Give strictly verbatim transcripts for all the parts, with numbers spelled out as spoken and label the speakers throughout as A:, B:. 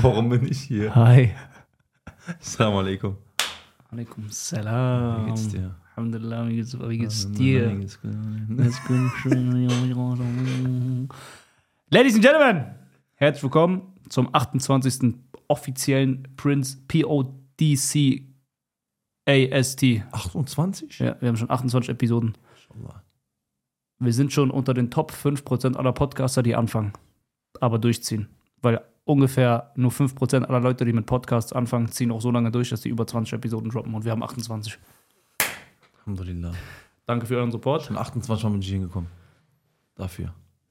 A: Warum bin ich hier?
B: Hi.
A: Assalamu alaikum.
B: Alaikum salam.
A: Wie geht's dir?
B: Alhamdulillah, wie geht's, wie geht's dir?
A: Geht's gut.
B: Ladies and Gentlemen, herzlich willkommen zum achtundzwanzigsten offiziellen Prince P O D C A S T.
A: achtundzwanzig?
B: Ja, wir haben schon achtundzwanzig Episoden.
A: Inshallah.
B: Wir sind schon unter den Top fünf Prozent aller Podcaster, die anfangen, aber durchziehen. Weil ungefähr nur fünf Prozent aller Leute, die mit Podcasts anfangen, ziehen auch so lange durch, dass sie über zwanzig Episoden droppen. Und wir haben achtundzwanzig.
A: Alhamdulillah.
B: Danke für euren Support.
A: Schon achtundzwanzig Mal bin ich hingekommen. Dafür.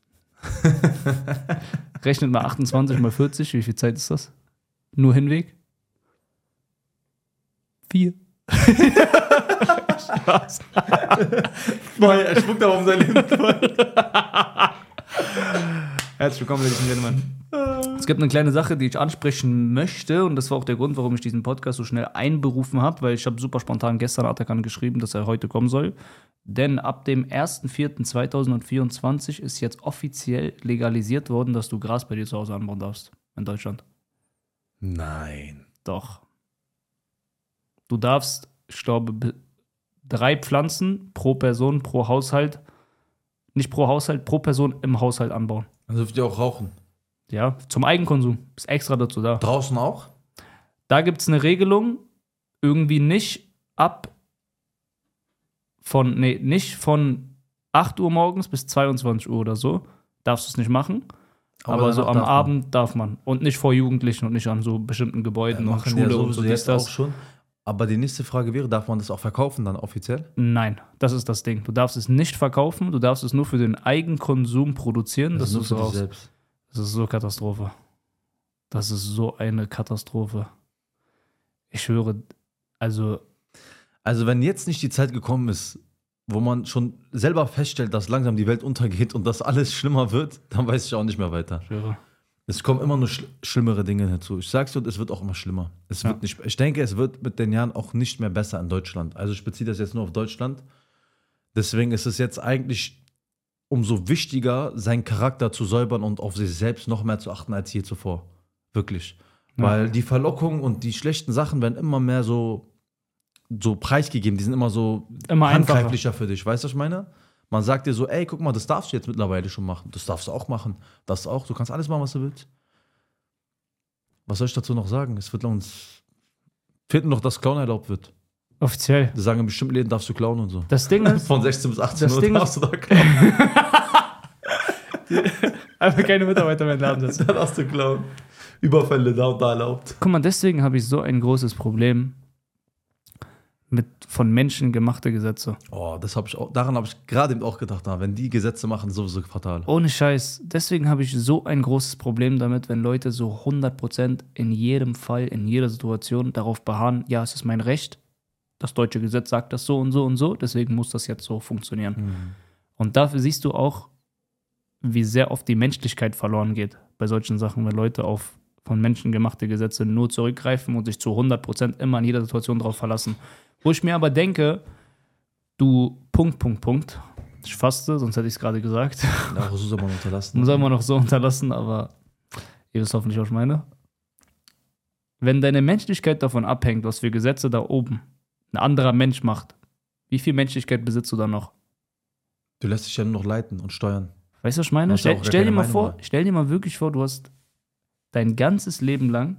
B: Rechnet mal achtundzwanzig mal vierzig. Wie viel Zeit ist das? Nur Hinweg? Vier. Spaß.
A: Boah, er spuckt aber um sein Leben voll.
B: Herzlich willkommen, Ladies and Gentlemen. Es gibt eine kleine Sache, die ich ansprechen möchte, und das war auch der Grund, warum ich diesen Podcast so schnell einberufen habe, weil ich habe super spontan gestern Atakan geschrieben, dass er heute kommen soll. Denn ab dem ersten vierten zweitausendvierundzwanzig ist jetzt offiziell legalisiert worden, dass du Gras bei dir zu Hause anbauen darfst in Deutschland.
A: Nein.
B: Doch. Du darfst, ich glaube, drei Pflanzen pro Person, pro Haushalt, nicht pro Haushalt, pro Person im Haushalt anbauen.
A: Dann dürft ihr auch rauchen.
B: Ja, zum Eigenkonsum. Ist extra dazu da.
A: Draußen auch?
B: Da gibt es eine Regelung, irgendwie nicht ab von, nee, nicht von acht Uhr morgens bis zweiundzwanzig Uhr oder so. Darfst du es nicht machen. Aber, aber so am darf Abend darf man. Und nicht vor Jugendlichen und nicht an so bestimmten Gebäuden
A: ja,
B: und Schule
A: ja
B: und so.
A: Jetzt auch schon. Aber die nächste Frage wäre, darf man das auch verkaufen dann offiziell?
B: Nein, das ist das Ding. Du darfst es nicht verkaufen, du darfst es nur für den Eigenkonsum produzieren.
A: Das,
B: das
A: ist nur für dich
B: so
A: selbst.
B: Das ist so Katastrophe. Das ist so eine Katastrophe. Ich höre, also...
A: Also wenn jetzt nicht die Zeit gekommen ist, wo man schon selber feststellt, dass langsam die Welt untergeht und dass alles schlimmer wird, dann weiß ich auch nicht mehr weiter.
B: Ich höre.
A: Es kommen immer nur schl- schlimmere Dinge hinzu. Ich sag's dir, es wird auch immer schlimmer. Es
B: Ja.
A: wird nicht, ich denke, es wird mit den Jahren auch nicht mehr besser in Deutschland. Also ich beziehe das jetzt nur auf Deutschland. Deswegen ist es jetzt eigentlich umso wichtiger, seinen Charakter zu säubern und auf sich selbst noch mehr zu achten als je zuvor. Wirklich.
B: Ja.
A: Weil die Verlockungen und die schlechten Sachen werden immer mehr so, so preisgegeben. Die sind immer so
B: Immer
A: handgreiflicher für dich. Weißt du, was ich meine? Man sagt dir so, ey, guck mal, das darfst du jetzt mittlerweile schon machen. Das darfst du auch machen. Das auch. Du kannst alles machen, was du willst. Was soll ich dazu noch sagen? Es wird uns... Fehlt nur noch, dass Klauen erlaubt wird.
B: Offiziell.
A: Die sagen, in bestimmten Läden darfst du klauen und so.
B: Das Ding ist...
A: Von sechzehn bis achtzehn
B: das
A: Uhr
B: Ding
A: darfst du da klauen.
B: Einfach keine Mitarbeiter mehr in den Laden setzen.
A: Da darfst du klauen. Überfälle da und da erlaubt.
B: Guck mal, deswegen habe ich so ein großes Problem mit von Menschen gemachte Gesetze.
A: Oh, das habe ich auch, daran habe ich gerade eben auch gedacht, na, wenn die Gesetze machen, sowieso fatal.
B: Ohne Scheiß. Deswegen habe ich so ein großes Problem damit, wenn Leute so hundert Prozent in jedem Fall, in jeder Situation darauf beharren, ja, es ist mein Recht, das deutsche Gesetz sagt das so und so und so, deswegen muss das jetzt so funktionieren.
A: Mhm.
B: Und dafür siehst du auch, wie sehr oft die Menschlichkeit verloren geht bei solchen Sachen, wenn Leute auf von Menschen gemachte Gesetze nur zurückgreifen und sich zu hundert Prozent immer in jeder Situation darauf verlassen. Wo ich mir aber denke, du Punkt, Punkt, Punkt. Ich faste, sonst hätte ich es gerade gesagt.
A: Ja, so soll man unterlassen.
B: Man soll man noch so unterlassen, aber ihr wisst hoffentlich, was ich meine. Wenn deine Menschlichkeit davon abhängt, was für Gesetze da oben ein anderer Mensch macht, wie viel Menschlichkeit besitzt du dann noch?
A: Du lässt dich ja nur noch leiten und steuern.
B: Weißt du, was ich meine?
A: Hast ja
B: Stell,
A: auch gar
B: stell, dir
A: keine
B: mal
A: Meinung
B: vor,
A: mehr.
B: stell dir mal wirklich vor, du hast dein ganzes Leben lang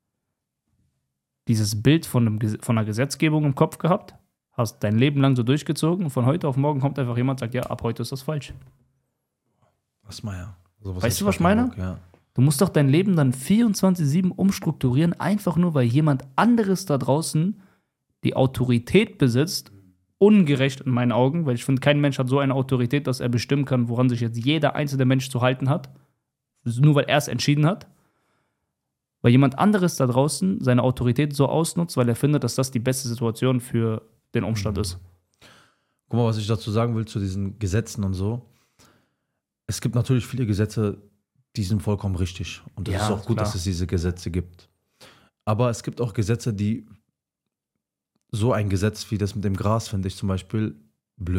B: dieses Bild von, einem, Ges- von einer Gesetzgebung im Kopf gehabt, hast dein Leben lang so durchgezogen und von heute auf morgen kommt einfach jemand und sagt, ja, ab heute ist das falsch.
A: Was mal ja. Sowas
B: Weißt
A: hätte
B: du, was ich
A: gar keinen
B: meine?
A: Bock, ja.
B: Du musst doch dein Leben dann vierundzwanzig sieben umstrukturieren, einfach nur, weil jemand anderes da draußen die Autorität besitzt, ungerecht in meinen Augen, weil ich finde, kein Mensch hat so eine Autorität, dass er bestimmen kann, woran sich jetzt jeder einzelne Mensch zu halten hat, nur weil er es entschieden hat. Weil jemand anderes da draußen seine Autorität so ausnutzt, weil er findet, dass das die beste Situation für den Umstand ist.
A: Guck mal, was ich dazu sagen will zu diesen Gesetzen und so. Es gibt natürlich viele Gesetze, die sind vollkommen richtig. Und es
B: Ja,
A: ist auch gut,
B: klar.
A: dass es diese Gesetze gibt. Aber es gibt auch Gesetze, die so ein Gesetz wie das mit dem Gras finde ich zum Beispiel blöd.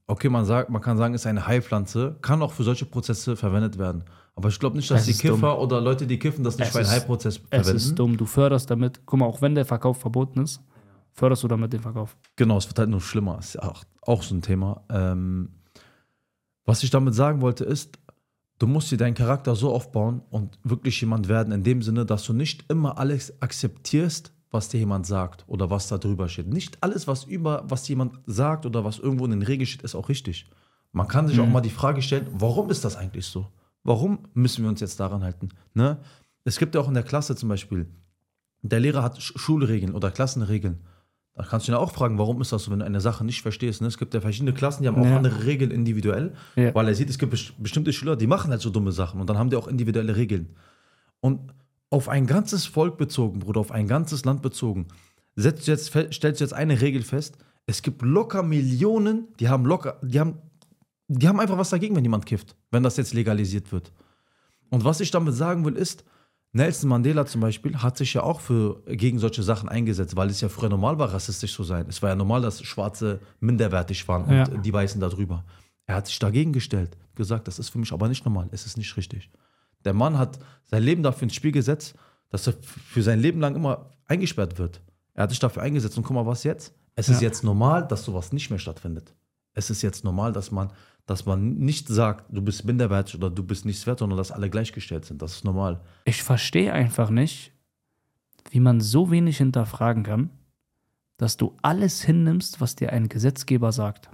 A: okay, man sagt, man kann sagen, ist eine Heilpflanze, kann auch für solche Prozesse verwendet werden. Aber ich glaube nicht, dass
B: Es
A: die
B: ist
A: Kiffer
B: dumm.
A: oder Leute, die kiffen, das nicht
B: Es
A: für einen
B: ist-
A: Heilprozess
B: Es
A: verwenden.
B: ist dumm, du förderst damit, guck mal, auch wenn der Verkauf verboten ist, förderst du damit den Verkauf.
A: Genau, es wird halt nur schlimmer. Ist ja auch, auch so ein Thema. Ähm, was ich damit sagen wollte, ist, du musst dir deinen Charakter so aufbauen und wirklich jemand werden, in dem Sinne, dass du nicht immer alles akzeptierst, was dir jemand sagt oder was da drüber steht. Nicht alles, was über, was jemand sagt oder was irgendwo in den Regeln steht, ist auch richtig. Man kann sich
B: Mhm.
A: auch mal die Frage stellen, warum ist das eigentlich so? Warum müssen wir uns jetzt daran halten? Ne? Es gibt ja auch in der Klasse zum Beispiel, der Lehrer hat Sch- Schulregeln oder Klassenregeln. Da kannst du ihn auch fragen, warum ist das so, wenn du eine Sache nicht verstehst. Ne? Es gibt ja verschiedene Klassen, die haben auch
B: Ja.
A: andere Regeln individuell,
B: Ja.
A: weil er sieht, es gibt bes- bestimmte Schüler, die machen halt so dumme Sachen und dann haben die auch individuelle Regeln. Und auf ein ganzes Volk bezogen, Bruder, auf ein ganzes Land bezogen, setzt du jetzt, fe- stellst du jetzt eine Regel fest, es gibt locker Millionen, die haben locker, die haben, die haben einfach was dagegen, wenn jemand kifft, wenn das jetzt legalisiert wird. Und was ich damit sagen will, ist, Nelson Mandela zum Beispiel hat sich ja auch für, gegen solche Sachen eingesetzt, weil es ja früher normal war, rassistisch zu sein. Es war ja normal, dass Schwarze minderwertig waren und
B: Ja.
A: die Weißen darüber. Er hat sich dagegen gestellt, gesagt, das ist für mich aber nicht normal, es ist nicht richtig. Der Mann hat sein Leben dafür ins Spiel gesetzt, dass er f- für sein Leben lang immer eingesperrt wird. Er hat sich dafür eingesetzt und guck mal, was jetzt? Es ist
B: Ja.
A: jetzt normal, dass sowas nicht mehr stattfindet. Es ist jetzt normal, dass man, dass man nicht sagt, du bist minderwertig oder du bist nichts wert, sondern dass alle gleichgestellt sind. Das ist normal.
B: Ich verstehe einfach nicht, wie man so wenig hinterfragen kann, dass du alles hinnimmst, was dir ein Gesetzgeber sagt.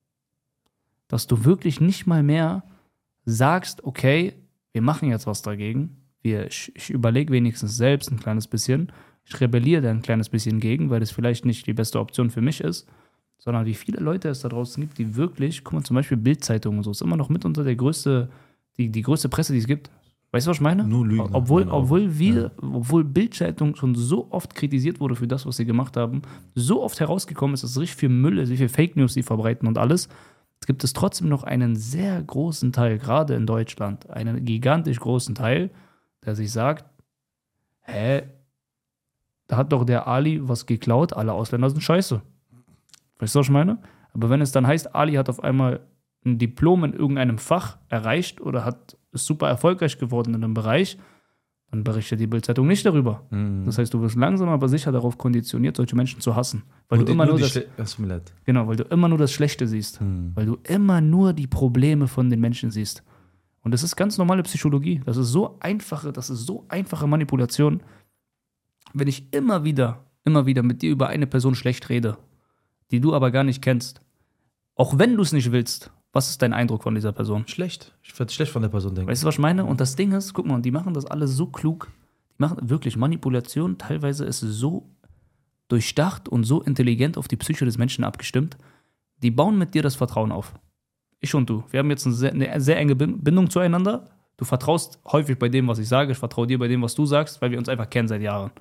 B: Dass du wirklich nicht mal mehr sagst, okay, wir machen jetzt was dagegen. Wir, ich ich überlege wenigstens selbst ein kleines bisschen. Ich rebelliere da ein kleines bisschen gegen, weil das vielleicht nicht die beste Option für mich ist. Sondern wie viele Leute es da draußen gibt, die wirklich, guck mal, zum Beispiel Bild-Zeitung und so, ist immer noch mitunter der größte, die, die größte Presse, die es gibt. Weißt du, was ich meine?
A: Nur Lügen,
B: Obwohl,
A: meine Augen.
B: obwohl wir,
A: Ja.
B: obwohl Bild-Zeitung schon so oft kritisiert wurde für das, was sie gemacht haben, so oft herausgekommen ist, dass es richtig viel Müll ist, wie viel Fake News sie verbreiten und alles, gibt es trotzdem noch einen sehr großen Teil, gerade in Deutschland, einen gigantisch großen Teil, der sich sagt, hä, da hat doch der Ali was geklaut, alle Ausländer sind scheiße. Weißt du, was ich meine? Aber wenn es dann heißt, Ali hat auf einmal ein Diplom in irgendeinem Fach erreicht oder hat ist super erfolgreich geworden in einem Bereich, dann berichtet die Bild-Zeitung nicht darüber.
A: Mhm.
B: Das heißt, du wirst langsam aber sicher darauf konditioniert, solche Menschen zu hassen. Weil
A: Und
B: du immer nur
A: die
B: das,
A: Schle- es tut mir leid.
B: genau, weil du immer nur das Schlechte siehst.
A: Mhm.
B: Weil du immer nur die Probleme von den Menschen siehst. Und das ist ganz normale Psychologie. Das ist so einfache, das ist so einfache Manipulation. Wenn ich immer wieder, immer wieder mit dir über eine Person schlecht rede, die du aber gar nicht kennst, auch wenn du es nicht willst, was ist dein Eindruck von dieser Person?
A: Schlecht. Ich werde schlecht von der Person denken.
B: Weißt du, was ich meine? Und das Ding ist, guck mal, die machen das alles so klug. Die machen wirklich Manipulation. Teilweise ist es so durchdacht und so intelligent auf die Psyche des Menschen abgestimmt. Die bauen mit dir das Vertrauen auf. Ich und du. Wir haben jetzt eine sehr, eine sehr enge Bin- Bindung zueinander. Du vertraust häufig bei dem, was ich sage. Ich vertraue dir bei dem, was du sagst, weil wir uns einfach kennen seit Jahren.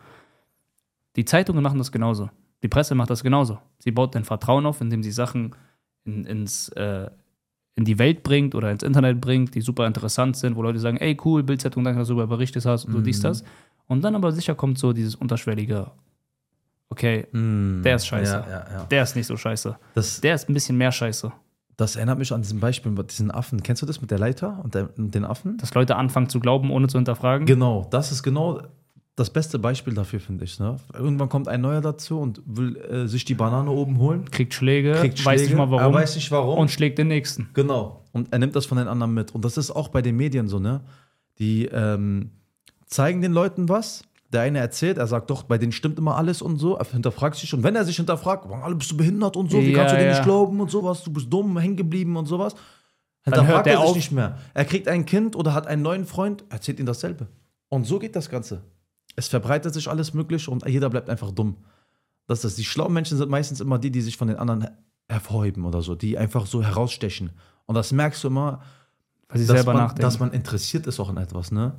B: Die Zeitungen machen das genauso. Die Presse macht das genauso. Sie baut dein Vertrauen auf, indem sie Sachen in, ins, äh, in die Welt bringt oder ins Internet bringt, die super interessant sind, wo Leute sagen, ey, cool, Bild-Zeitung, danke, dass du darüber berichtet hast und so
A: Mhm.
B: dies, das. Und dann aber sicher kommt so dieses unterschwellige, okay,
A: Mhm.
B: der ist scheiße.
A: Ja, ja, ja.
B: der ist nicht so scheiße.
A: Das,
B: Der ist ein bisschen mehr scheiße.
A: das erinnert mich an diesen Beispiel mit diesen Affen. Kennst du das mit der Leiter und, der, und den Affen?
B: Dass Leute anfangen zu glauben, ohne zu hinterfragen.
A: Genau, das ist genau das beste Beispiel dafür, finde ich. Ne? Irgendwann kommt ein neuer dazu und will äh, sich die Banane oben holen.
B: Kriegt Schläge,
A: Kriegt
B: weiß nicht
A: Schläge,
B: mal warum.
A: Er weiß nicht warum.
B: Und schlägt den nächsten.
A: Genau. Und er nimmt das von den anderen mit. Und das ist auch bei den Medien so, ne? Die ähm, zeigen den Leuten was. Der eine erzählt, er sagt doch, bei denen stimmt immer alles und so. Er hinterfragt sich. Und wenn er sich hinterfragt, warum alle bist du behindert und so, wie
B: Ja,
A: kannst du dir
B: ja.
A: nicht glauben und sowas, du bist dumm, hängen geblieben und sowas.
B: Dann
A: Hinterfragt
B: hört der
A: er sich
B: auf.
A: nicht mehr. Er kriegt ein Kind oder hat einen neuen Freund, erzählt ihm dasselbe. Und so geht das Ganze. Es verbreitet sich alles Mögliche und jeder bleibt einfach dumm. Das ist, die schlauen Menschen sind meistens immer die, die sich von den anderen her- hervorheben oder so, die einfach so herausstechen. Und das merkst du immer,
B: Weil sie
A: dass
B: selber
A: man,
B: nachdenken.
A: dass man interessiert ist auch an etwas, ne?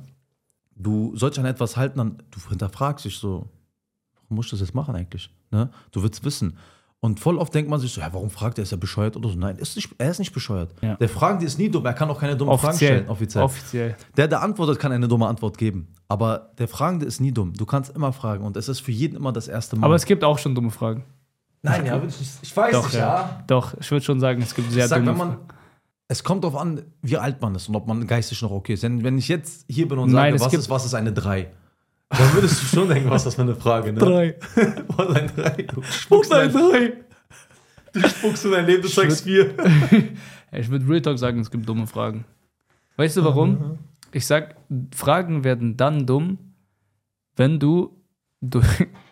A: Du sollst an etwas halten, dann du hinterfragst dich so, warum musst du das jetzt machen eigentlich? Ne? Du willst wissen. Und voll oft denkt man sich so, ja, warum fragt er, ist er bescheuert oder so? Nein, ist nicht, er ist nicht bescheuert.
B: Ja.
A: Der Fragende ist nie dumm, er kann auch keine dummen Fragen
B: Offiziell.
A: stellen, offiziell.
B: Offiziell.
A: Der, der antwortet, kann eine dumme Antwort geben. Aber der Fragende ist nie dumm. Du kannst immer fragen und es ist für jeden immer das erste Mal.
B: Aber es gibt auch schon dumme Fragen.
A: Nein, ja, wirklich nicht. Ich weiß
B: Doch,
A: nicht,
B: ja.
A: ja.
B: Doch, ich würde schon sagen, es gibt sehr
A: Ich sag,
B: dumme
A: wenn man,
B: Fragen.
A: es kommt darauf an, wie alt man ist und ob man geistig noch okay ist. Wenn, wenn ich jetzt hier bin und
B: Nein,
A: sage,
B: es
A: was
B: gibt-
A: ist, was ist eine drei? Dann würdest du schon denken, was ist das für eine Frage, ne?
B: Drei.
A: Was ist ein drei? Du spuckst ein
B: drei.
A: Du spuckst in dein Leben, du
B: Ich
A: zeigst vier.
B: Ich würde Real Talk sagen, es gibt dumme Fragen. Weißt du warum? Ich sag, Fragen werden dann dumm, wenn du durch.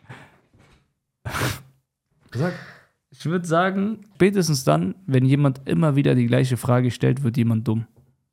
A: Sag.
B: Ich würde sagen, spätestens dann, wenn jemand immer wieder die gleiche Frage stellt, wird jemand dumm.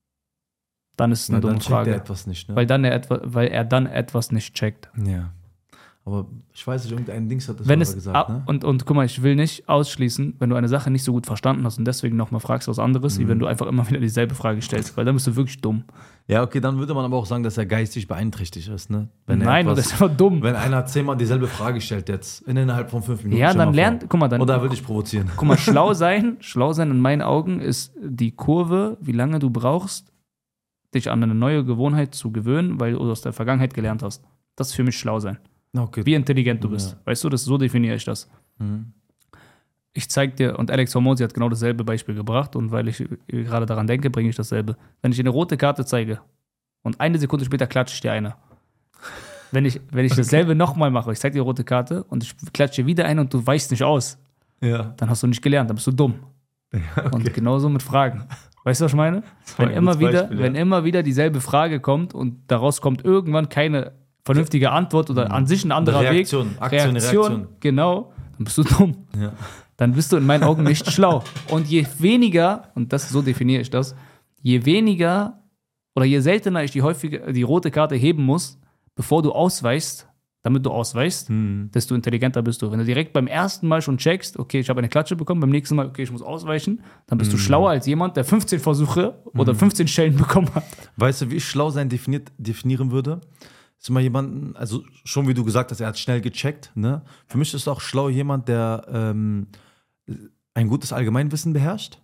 B: Dann ist es eine
A: Na,
B: dumme
A: dann checkt
B: Frage.
A: er etwas nicht, ne?
B: Weil, dann er etwa, weil er dann etwas nicht checkt.
A: Ja. Aber ich weiß nicht, irgendein Dings hat das
B: Wenn
A: aber
B: es
A: gesagt,
B: ab,
A: ne?
B: und, und guck mal, ich will nicht ausschließen, wenn du eine Sache nicht so gut verstanden hast und deswegen nochmal fragst was anderes,
A: Mhm.
B: wie wenn du einfach immer wieder dieselbe Frage stellst, weil dann bist du wirklich dumm.
A: Ja, okay, dann würde man aber auch sagen, dass er geistig beeinträchtigt ist, ne? Wenn er
B: Nein,
A: etwas,
B: das ist einfach dumm.
A: wenn einer zehnmal dieselbe Frage stellt jetzt, innerhalb von fünf Minuten.
B: Ja,
A: stell
B: dann
A: mal
B: lernt,
A: vor.
B: guck mal, dann,
A: Oder will ich provozieren?
B: guck mal, schlau sein, schlau sein in meinen Augen ist die Kurve, wie lange du brauchst, dich an eine neue Gewohnheit zu gewöhnen, weil du aus der Vergangenheit gelernt hast. Das ist für mich schlau sein.
A: Okay.
B: Wie intelligent du bist.
A: Ja.
B: Weißt du, das, so definiere ich das.
A: Mhm.
B: Ich zeig dir, und Alex Hormozy hat genau dasselbe Beispiel gebracht, und weil ich gerade daran denke, bringe ich dasselbe. Wenn ich dir eine rote Karte zeige und eine Sekunde später klatsche ich dir eine. Wenn ich, wenn ich dasselbe nochmal mache, ich zeig dir die rote Karte und ich klatsche dir wieder eine und du weichst nicht aus,
A: Ja.
B: dann hast du nicht gelernt, dann bist du dumm. Und genauso mit Fragen. Weißt du, was ich meine? Wenn
A: ein
B: immer,
A: gutes
B: wieder,
A: Beispiel, ja.
B: wenn immer wieder dieselbe Frage kommt und daraus kommt irgendwann keine vernünftige Antwort oder an sich ein anderer
A: Reaktion,
B: Weg.
A: Aktion, Reaktion.
B: Genau, dann bist du dumm.
A: Ja.
B: Dann bist du in meinen Augen nicht schlau. Und je weniger, und das so definiere ich das, je weniger oder je seltener ich die, häufige, die rote Karte heben muss, bevor du ausweichst, damit du ausweichst,
A: Hm.
B: desto intelligenter bist du. Wenn du direkt beim ersten Mal schon checkst, okay, ich habe eine Klatsche bekommen, beim nächsten Mal, okay, ich muss ausweichen, dann bist du schlauer als jemand, der fünfzehn Versuche oder fünfzehn Stellen bekommen hat.
A: Weißt du, wie ich schlau sein definiert, definieren würde? Ist immer jemanden, also schon wie du gesagt hast, er hat schnell gecheckt. Ne? Für mich ist auch schlau jemand, der ähm, ein gutes Allgemeinwissen beherrscht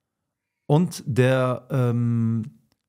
A: und der ähm,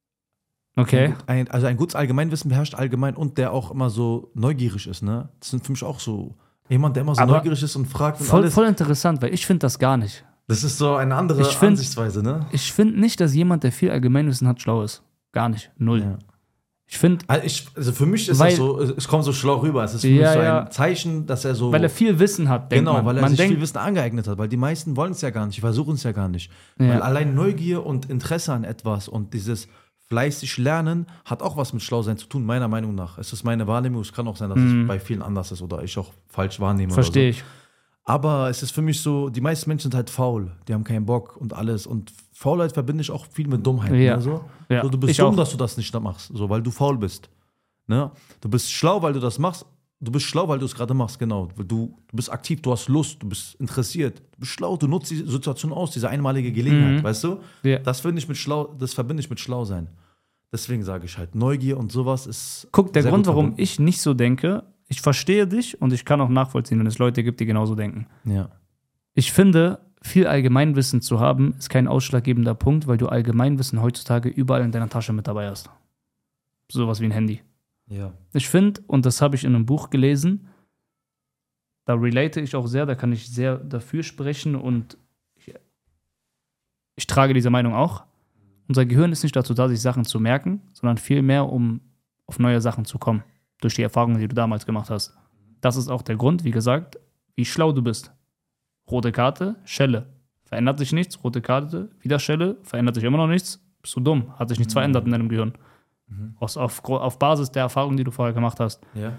B: Okay.
A: ein, also ein gutes Allgemeinwissen beherrscht allgemein und der auch immer so neugierig ist. Ne? Das sind für mich auch so jemand, der immer so
B: Aber
A: neugierig ist und fragt und
B: Voll,
A: alles.
B: voll interessant, weil ich finde das gar nicht.
A: Das ist so eine andere
B: Ich find-
A: Ansichtsweise, ne?
B: Ich finde nicht, dass jemand, der viel Allgemeinwissen hat, schlau ist. Gar nicht. Null.
A: Ja.
B: Ich finde,
A: Also, ich, also für mich ist
B: Weil-
A: das so, es kommt so schlau rüber. Es ist für
B: Ja,
A: mich so
B: ja.
A: ein Zeichen, dass er so.
B: weil er viel Wissen hat, denkt
A: Genau,
B: man.
A: weil er
B: man
A: sich
B: denkt,
A: viel Wissen angeeignet hat, weil die meisten wollen es ja gar nicht, die versuchen es ja gar nicht.
B: Ja.
A: Weil allein Neugier und Interesse an etwas und dieses fleißig Lernen hat auch was mit Schlausein zu tun, meiner Meinung nach. Es ist meine Wahrnehmung, es kann auch sein, dass es bei vielen anders ist oder ich auch falsch wahrnehme.
B: verstehe
A: oder so.
B: ich.
A: Aber es ist für mich so, die meisten Menschen sind halt faul, die haben keinen Bock und alles. Und Faulheit verbinde ich auch viel mit Dummheit.
B: Ja.
A: Ne, so.
B: Ja,
A: So, du bist
B: ich
A: dumm,
B: auch.
A: dass du das nicht machst, so, weil du faul bist. Ne? Du bist schlau, weil du das machst. Du bist schlau, weil du es gerade machst, genau. Du, du bist aktiv, du hast Lust, du bist interessiert. Du bist schlau, du nutzt die Situation aus, diese einmalige Gelegenheit,
B: Mhm.
A: weißt du?
B: Ja.
A: Das finde ich mit schlau, das verbinde ich mit schlau sein. Deswegen sage ich halt, Neugier und sowas ist.
B: Guck, der
A: sehr
B: Grund,
A: gut
B: warum
A: verbunden.
B: ich nicht so denke, ich verstehe dich und ich kann auch nachvollziehen, wenn es Leute gibt, die genauso denken.
A: Ja.
B: Ich finde, viel Allgemeinwissen zu haben, ist kein ausschlaggebender Punkt, weil du Allgemeinwissen heutzutage überall in deiner Tasche mit dabei hast. Sowas wie ein Handy.
A: Ja.
B: Ich finde, und das habe ich in einem Buch gelesen, da relate ich auch sehr, da kann ich sehr dafür sprechen und ich, ich trage diese Meinung auch. Unser Gehirn ist nicht dazu da, sich Sachen zu merken, sondern vielmehr, um auf neue Sachen zu kommen, durch die Erfahrungen, die du damals gemacht hast. Das ist auch der Grund, wie gesagt, wie schlau du bist. Rote Karte, Schelle. Verändert sich nichts, rote Karte, wieder Schelle, verändert sich immer noch nichts, bist du dumm, hat sich nichts verändert in deinem Gehirn. Aus, auf, auf Basis der Erfahrungen, die du vorher gemacht hast.
A: Ja.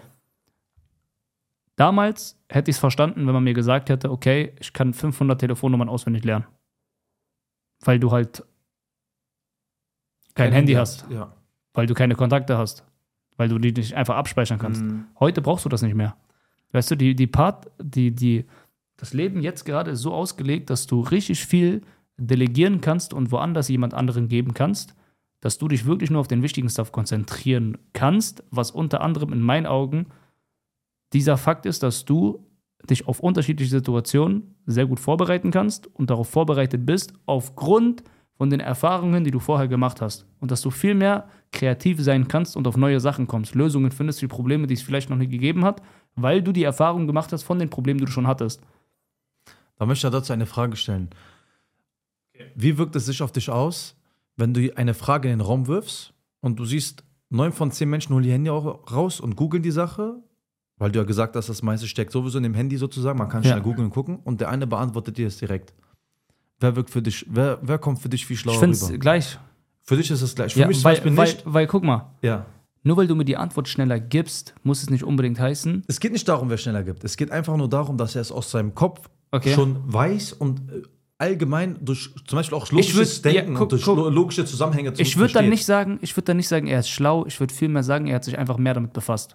B: Damals hätte ich es verstanden, wenn man mir gesagt hätte, okay, ich kann fünfhundert Telefonnummern auswendig lernen. Weil du halt kein, Handy hast,
A: Ja.
B: weil du keine Kontakte hast, weil du die nicht einfach abspeichern kannst.
A: Mhm.
B: Heute brauchst du das nicht mehr. Weißt du, die, die Part, die, die, das Leben jetzt gerade ist so ausgelegt, dass du richtig viel delegieren kannst und woanders jemand anderen geben kannst, dass du dich wirklich nur auf den wichtigen Stuff konzentrieren kannst, was unter anderem in meinen Augen dieser Fakt ist, dass du dich auf unterschiedliche Situationen sehr gut vorbereiten kannst und darauf vorbereitet bist, aufgrund von den Erfahrungen, die du vorher gemacht hast. Und dass du viel mehr kreativ sein kannst und auf neue Sachen kommst, Lösungen findest für Probleme, die es vielleicht noch nie gegeben hat, weil du die Erfahrung gemacht hast von den Problemen, die du schon hattest.
A: Da möchte ich dazu eine Frage stellen. Wie wirkt es sich auf dich aus, wenn du eine Frage in den Raum wirfst und du siehst, neun von zehn Menschen holen die Handy auch raus und googeln die Sache, weil du ja gesagt hast, das meiste steckt sowieso in dem Handy sozusagen, man kann schnell
B: Ja.
A: googeln und gucken und der eine beantwortet dir das direkt. Wer wirkt für dich, wer, wer kommt für dich viel schlauer
B: Ich finde es
A: rüber?
B: gleich.
A: Für dich ist es gleich. Für
B: Ja,
A: mich zum
B: weil,
A: Beispiel
B: weil,
A: nicht.
B: weil, guck mal,
A: Ja.
B: nur weil du mir die Antwort schneller gibst, muss es nicht unbedingt heißen.
A: Es geht nicht darum, wer schneller gibt. Es geht einfach nur darum, dass er es aus seinem Kopf
B: Okay.
A: schon weiß und äh, allgemein durch zum Beispiel auch
B: Ich
A: logisches
B: würd- ja,
A: Denken
B: guck,
A: und durch
B: guck.
A: lo- logische Zusammenhänge zu
B: Ich würde dann
A: versteht.
B: nicht sagen, ich würde dann nicht sagen, er ist schlau, ich würde vielmehr sagen, er hat sich einfach mehr damit befasst.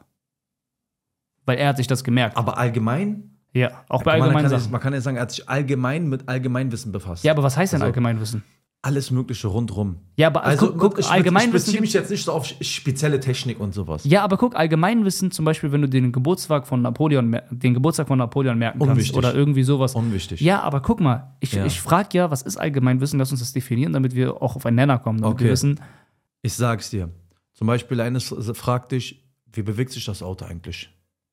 B: Weil er hat sich das gemerkt.
A: Aber allgemein?
B: Ja, auch bei
A: man,
B: allgemeinen
A: kann
B: Sachen.
A: jetzt, man kann ja sagen, er hat sich allgemein mit Allgemeinwissen befasst.
B: Ja, aber was heißt denn
A: Also-
B: Allgemeinwissen?
A: Alles Mögliche rundrum.
B: Ja, aber
A: Also,
B: guck, guck
A: ich, ich
B: Allgemeinwissen.
A: beziehe mich jetzt nicht so auf spezielle Technik und sowas.
B: Ja, aber guck, Allgemeinwissen, zum Beispiel, wenn du den Geburtstag von Napoleon, mer- den Geburtstag von Napoleon merken kannst
A: Unwichtig.
B: oder irgendwie sowas.
A: Unwichtig.
B: Ja, aber guck mal, ich,
A: Ja.
B: ich frage ja, was ist Allgemeinwissen? Lass uns das definieren, damit wir auch auf einen Nenner kommen, damit
A: Okay.
B: wir wissen.
A: Ich sag's dir. Zum Beispiel eines fragt dich, wie bewegt sich das Auto eigentlich?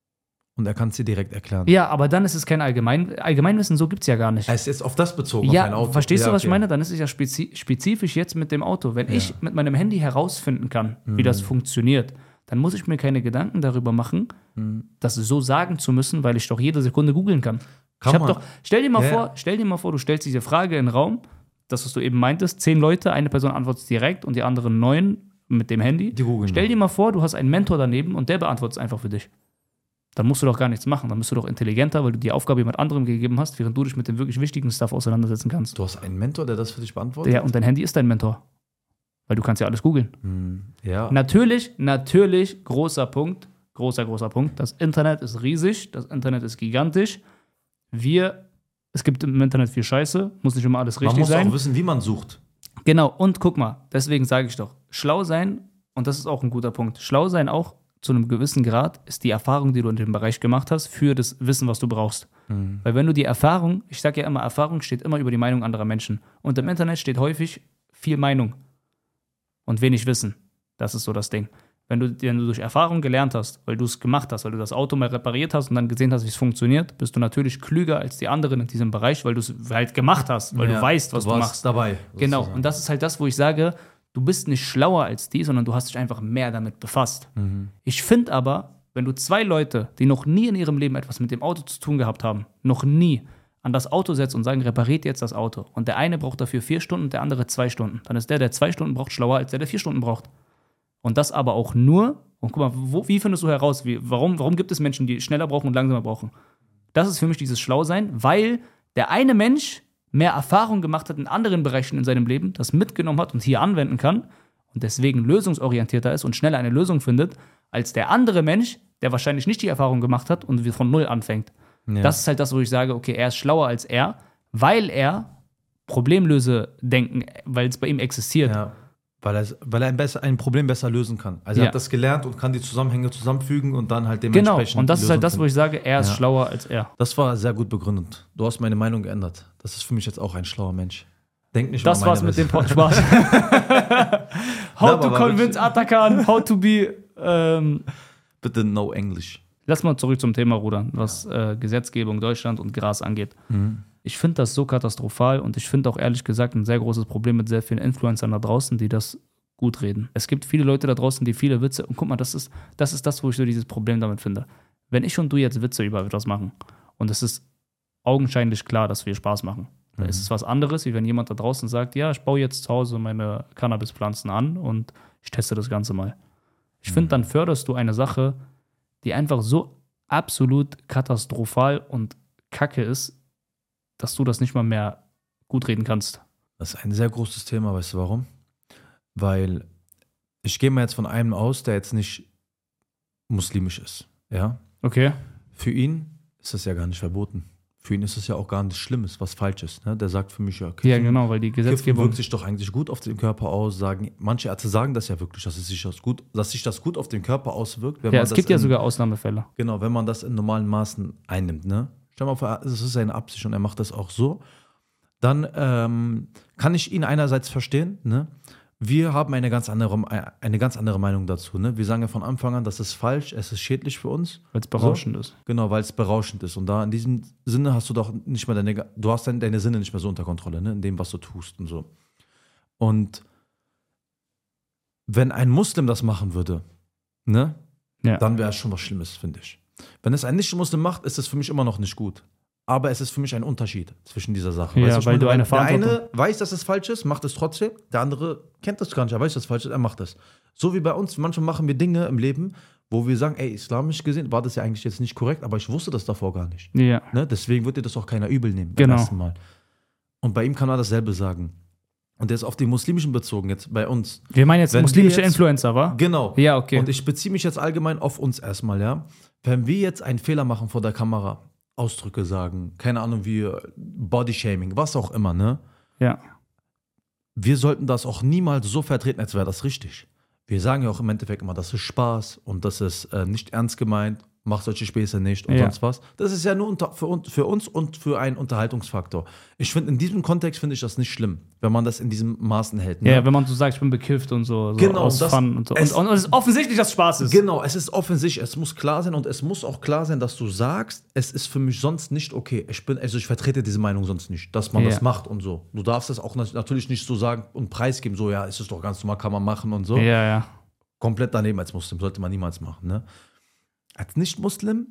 A: Und er kann es dir direkt erklären.
B: Ja, aber dann ist es kein Allgemein, Allgemeinwissen, so gibt es ja gar nicht.
A: Er ist jetzt auf das bezogen, auf ein
B: Ja,
A: Auto.
B: verstehst
A: ja,
B: du, was ich
A: okay.
B: meine? Dann ist es ja spezi spezifisch jetzt mit dem Auto. Wenn
A: Ja.
B: ich mit meinem Handy herausfinden kann, wie
A: Mhm.
B: das funktioniert, dann muss ich mir keine Gedanken darüber machen,
A: Mhm.
B: das so sagen zu müssen, weil ich doch jede Sekunde googeln kann.
A: Kann
B: ich hab
A: man.
B: doch, stell dir mal
A: Ja,
B: vor,
A: ja.
B: stell dir mal vor, du stellst diese Frage in den Raum, das, was du eben meintest, zehn Leute, eine Person antwortet direkt und die anderen neun mit dem Handy.
A: Die googeln.
B: Stell dir mal vor, du hast einen Mentor daneben und der beantwortet es einfach für dich. Dann musst du doch gar nichts machen. Dann bist du doch intelligenter, weil du die Aufgabe jemand anderem gegeben hast, während du dich mit dem wirklich wichtigen Stuff auseinandersetzen kannst.
A: Du hast einen Mentor, der das für dich beantwortet?
B: Ja, und dein Handy ist dein Mentor. Weil du kannst ja alles googeln.
A: Hm, ja.
B: Natürlich, natürlich, großer Punkt, großer, großer Punkt. Das Internet ist riesig, das Internet ist gigantisch. Wir, es gibt im Internet viel Scheiße, muss nicht immer alles
A: Man
B: richtig
A: muss
B: sein.
A: auch wissen, wie man sucht.
B: Genau, und guck mal, deswegen sage ich doch, schlau sein, und das ist auch ein guter Punkt, schlau sein auch zu einem gewissen Grad ist die Erfahrung, die du in dem Bereich gemacht hast, für das Wissen, was du brauchst.
A: Mhm.
B: Weil wenn du die Erfahrung, ich sage ja immer, Erfahrung steht immer über die Meinung anderer Menschen. Und im Internet steht häufig viel Meinung und wenig Wissen. Das ist so das Ding. Wenn du, wenn du durch Erfahrung gelernt hast, weil du es gemacht hast, weil du das Auto mal repariert hast und dann gesehen hast, wie es funktioniert, bist du natürlich klüger als die anderen in diesem Bereich, weil du es halt gemacht hast, weil
A: Ja,
B: du weißt, was du,
A: warst
B: machst.
A: dabei.
B: Genau,
A: sozusagen.
B: und das ist halt das, wo ich sage, du bist nicht schlauer als die, sondern du hast dich einfach mehr damit befasst.
A: Mhm.
B: Ich finde aber, wenn du zwei Leute, die noch nie in ihrem Leben etwas mit dem Auto zu tun gehabt haben, noch nie an das Auto setzt und sagen, repariert jetzt das Auto. Und der eine braucht dafür vier Stunden und der andere zwei Stunden. Dann ist der, der zwei Stunden braucht, schlauer als der, der vier Stunden braucht. Und das aber auch nur, und guck mal, wo, wie findest du heraus, wie, warum, warum gibt es Menschen, die schneller brauchen und langsamer brauchen? Das ist für mich dieses Schlausein, weil der eine Mensch mehr Erfahrung gemacht hat in anderen Bereichen in seinem Leben, das mitgenommen hat und hier anwenden kann und deswegen lösungsorientierter ist und schneller eine Lösung findet, als der andere Mensch, der wahrscheinlich nicht die Erfahrung gemacht hat und von Null anfängt.
A: Ja.
B: Das ist halt das, wo ich sage, okay, er ist schlauer als er, weil er Problemlöse-Denken, weil es bei ihm existiert.
A: Ja. Weil er, weil er ein, besser, ein Problem besser lösen kann. Also
B: Ja.
A: er hat das gelernt und kann die Zusammenhänge zusammenfügen und dann halt
B: Genau,
A: dementsprechend
B: und das
A: die
B: ist halt
A: Lösung
B: das, wo
A: finden.
B: ich sage, er ist
A: Ja.
B: schlauer als er.
A: Das war sehr gut begründet. Du hast meine Meinung geändert. Das ist für mich jetzt auch ein schlauer Mensch. Denk nicht
B: Das
A: mal
B: war's
A: meine
B: mit dem
A: Version.
B: Pod- Spaß. How
A: Na,
B: to
A: aber
B: convince Atakan, how to be. Ähm,
A: Bitte no English.
B: lass mal zurück zum Thema rudern, was äh, Gesetzgebung Deutschland und Gras angeht.
A: Mhm.
B: Ich finde das so katastrophal und ich finde auch ehrlich gesagt ein sehr großes Problem mit sehr vielen Influencern da draußen, die das gut reden. Es gibt viele Leute da draußen, die viele Witze, und guck mal, das ist, das ist das, wo ich so dieses Problem damit finde. Wenn ich und du jetzt Witze über etwas machen und es ist augenscheinlich klar, dass wir Spaß machen, dann
A: Mhm.
B: ist es was anderes, wie wenn jemand da draußen sagt, ja, ich baue jetzt zu Hause meine Cannabispflanzen an und ich teste das Ganze mal. Ich finde, dann förderst du eine Sache, die einfach so absolut katastrophal und kacke ist, dass du das nicht mal mehr gut reden kannst.
A: Das ist ein sehr großes Thema, weißt du warum? Weil ich gehe mal jetzt von einem aus, der jetzt nicht muslimisch ist. Ja?
B: Okay.
A: Für ihn ist das ja gar nicht verboten. Für ihn ist es ja auch gar nichts Schlimmes, was Falsches. Ne? Der sagt für mich ja, Kiffen,
B: Ja, genau, weil die
A: Kiffen
B: Gesetzgebung.
A: wirkt sich doch eigentlich gut auf den Körper aus. Sagen, manche Ärzte sagen das ja wirklich, dass, es sich das gut, dass sich das gut auf den Körper auswirkt. Wenn
B: Ja,
A: man
B: es
A: das
B: gibt ja
A: in,
B: sogar Ausnahmefälle.
A: Genau, wenn man das in normalen Maßen einnimmt. Ne? Stell mal vor, es ist seine Absicht und er macht das auch so. Dann ähm, kann ich ihn einerseits verstehen, ne? Wir haben eine ganz andere, eine ganz andere Meinung dazu. Ne? Wir sagen ja von Anfang an, das ist falsch, es ist schädlich für uns.
B: Weil es berauschend so. ist.
A: Genau, weil es berauschend ist. Und da in diesem Sinne hast du doch nicht mehr deine, du hast deine, deine Sinne nicht mehr so unter Kontrolle, ne? In dem, was du tust und so. Und wenn ein Muslim das machen würde, ne?
B: Ja.
A: Dann wäre es schon was Schlimmes, finde ich. Wenn es ein Nicht-Muslim macht, ist es für mich immer noch nicht gut. Aber es ist für mich ein Unterschied zwischen dieser Sache.
B: Ja,
A: weißt
B: weil du eine Verantwortung...
A: Der eine weiß, dass es falsch ist, macht es trotzdem. Der andere kennt das gar nicht, er weiß, dass es falsch ist, er macht es. So wie bei uns, manchmal machen wir Dinge im Leben, wo wir sagen, ey, islamisch gesehen war das ja eigentlich jetzt nicht korrekt, aber ich wusste das davor gar nicht.
B: Ja.
A: Ne? Deswegen wird dir das auch keiner übel nehmen
B: Genau.
A: beim ersten Mal. Und bei ihm kann er dasselbe sagen. Und der ist auf die Muslimischen bezogen jetzt bei uns.
B: Wir meinen jetzt
A: Wenn
B: muslimische
A: wir jetzt-
B: Influencer, wa?
A: Genau.
B: Ja, okay.
A: Und ich beziehe mich jetzt allgemein auf uns erstmal, ja. Wenn wir jetzt einen Fehler machen vor der Kamera, Ausdrücke sagen, keine Ahnung wie äh, Bodyshaming, was auch immer, ne?
B: Ja.
A: Wir sollten das auch niemals so vertreten, als wäre das richtig. Wir sagen ja auch im Endeffekt immer, das ist Spaß und das ist äh, nicht ernst gemeint, mach solche Späße nicht und
B: Ja.
A: sonst was. Das ist ja nur unter, für, un- für uns und für einen Unterhaltungsfaktor. Ich finde, in diesem Kontext finde ich das nicht schlimm, wenn man das in diesem Maßen hält. Ne?
B: Ja, wenn man so sagt, ich bin bekifft und so, so
A: Genau,
B: aus
A: das-
B: Fun und so. Und,
A: es-
B: und es ist offensichtlich, dass es Spaß ist.
A: Genau, es ist offensichtlich, es muss klar sein und es muss auch klar sein, dass du sagst, es ist für mich sonst nicht okay. Ich bin, also ich vertrete diese Meinung sonst nicht, dass man
B: Ja.
A: das macht und so. Du darfst es auch nat- natürlich nicht so sagen und preisgeben, so ja, es ist doch ganz normal, kann man machen und so.
B: Ja, ja.
A: Komplett daneben als Muslim, sollte man niemals machen. Ne? Als Nicht-Muslim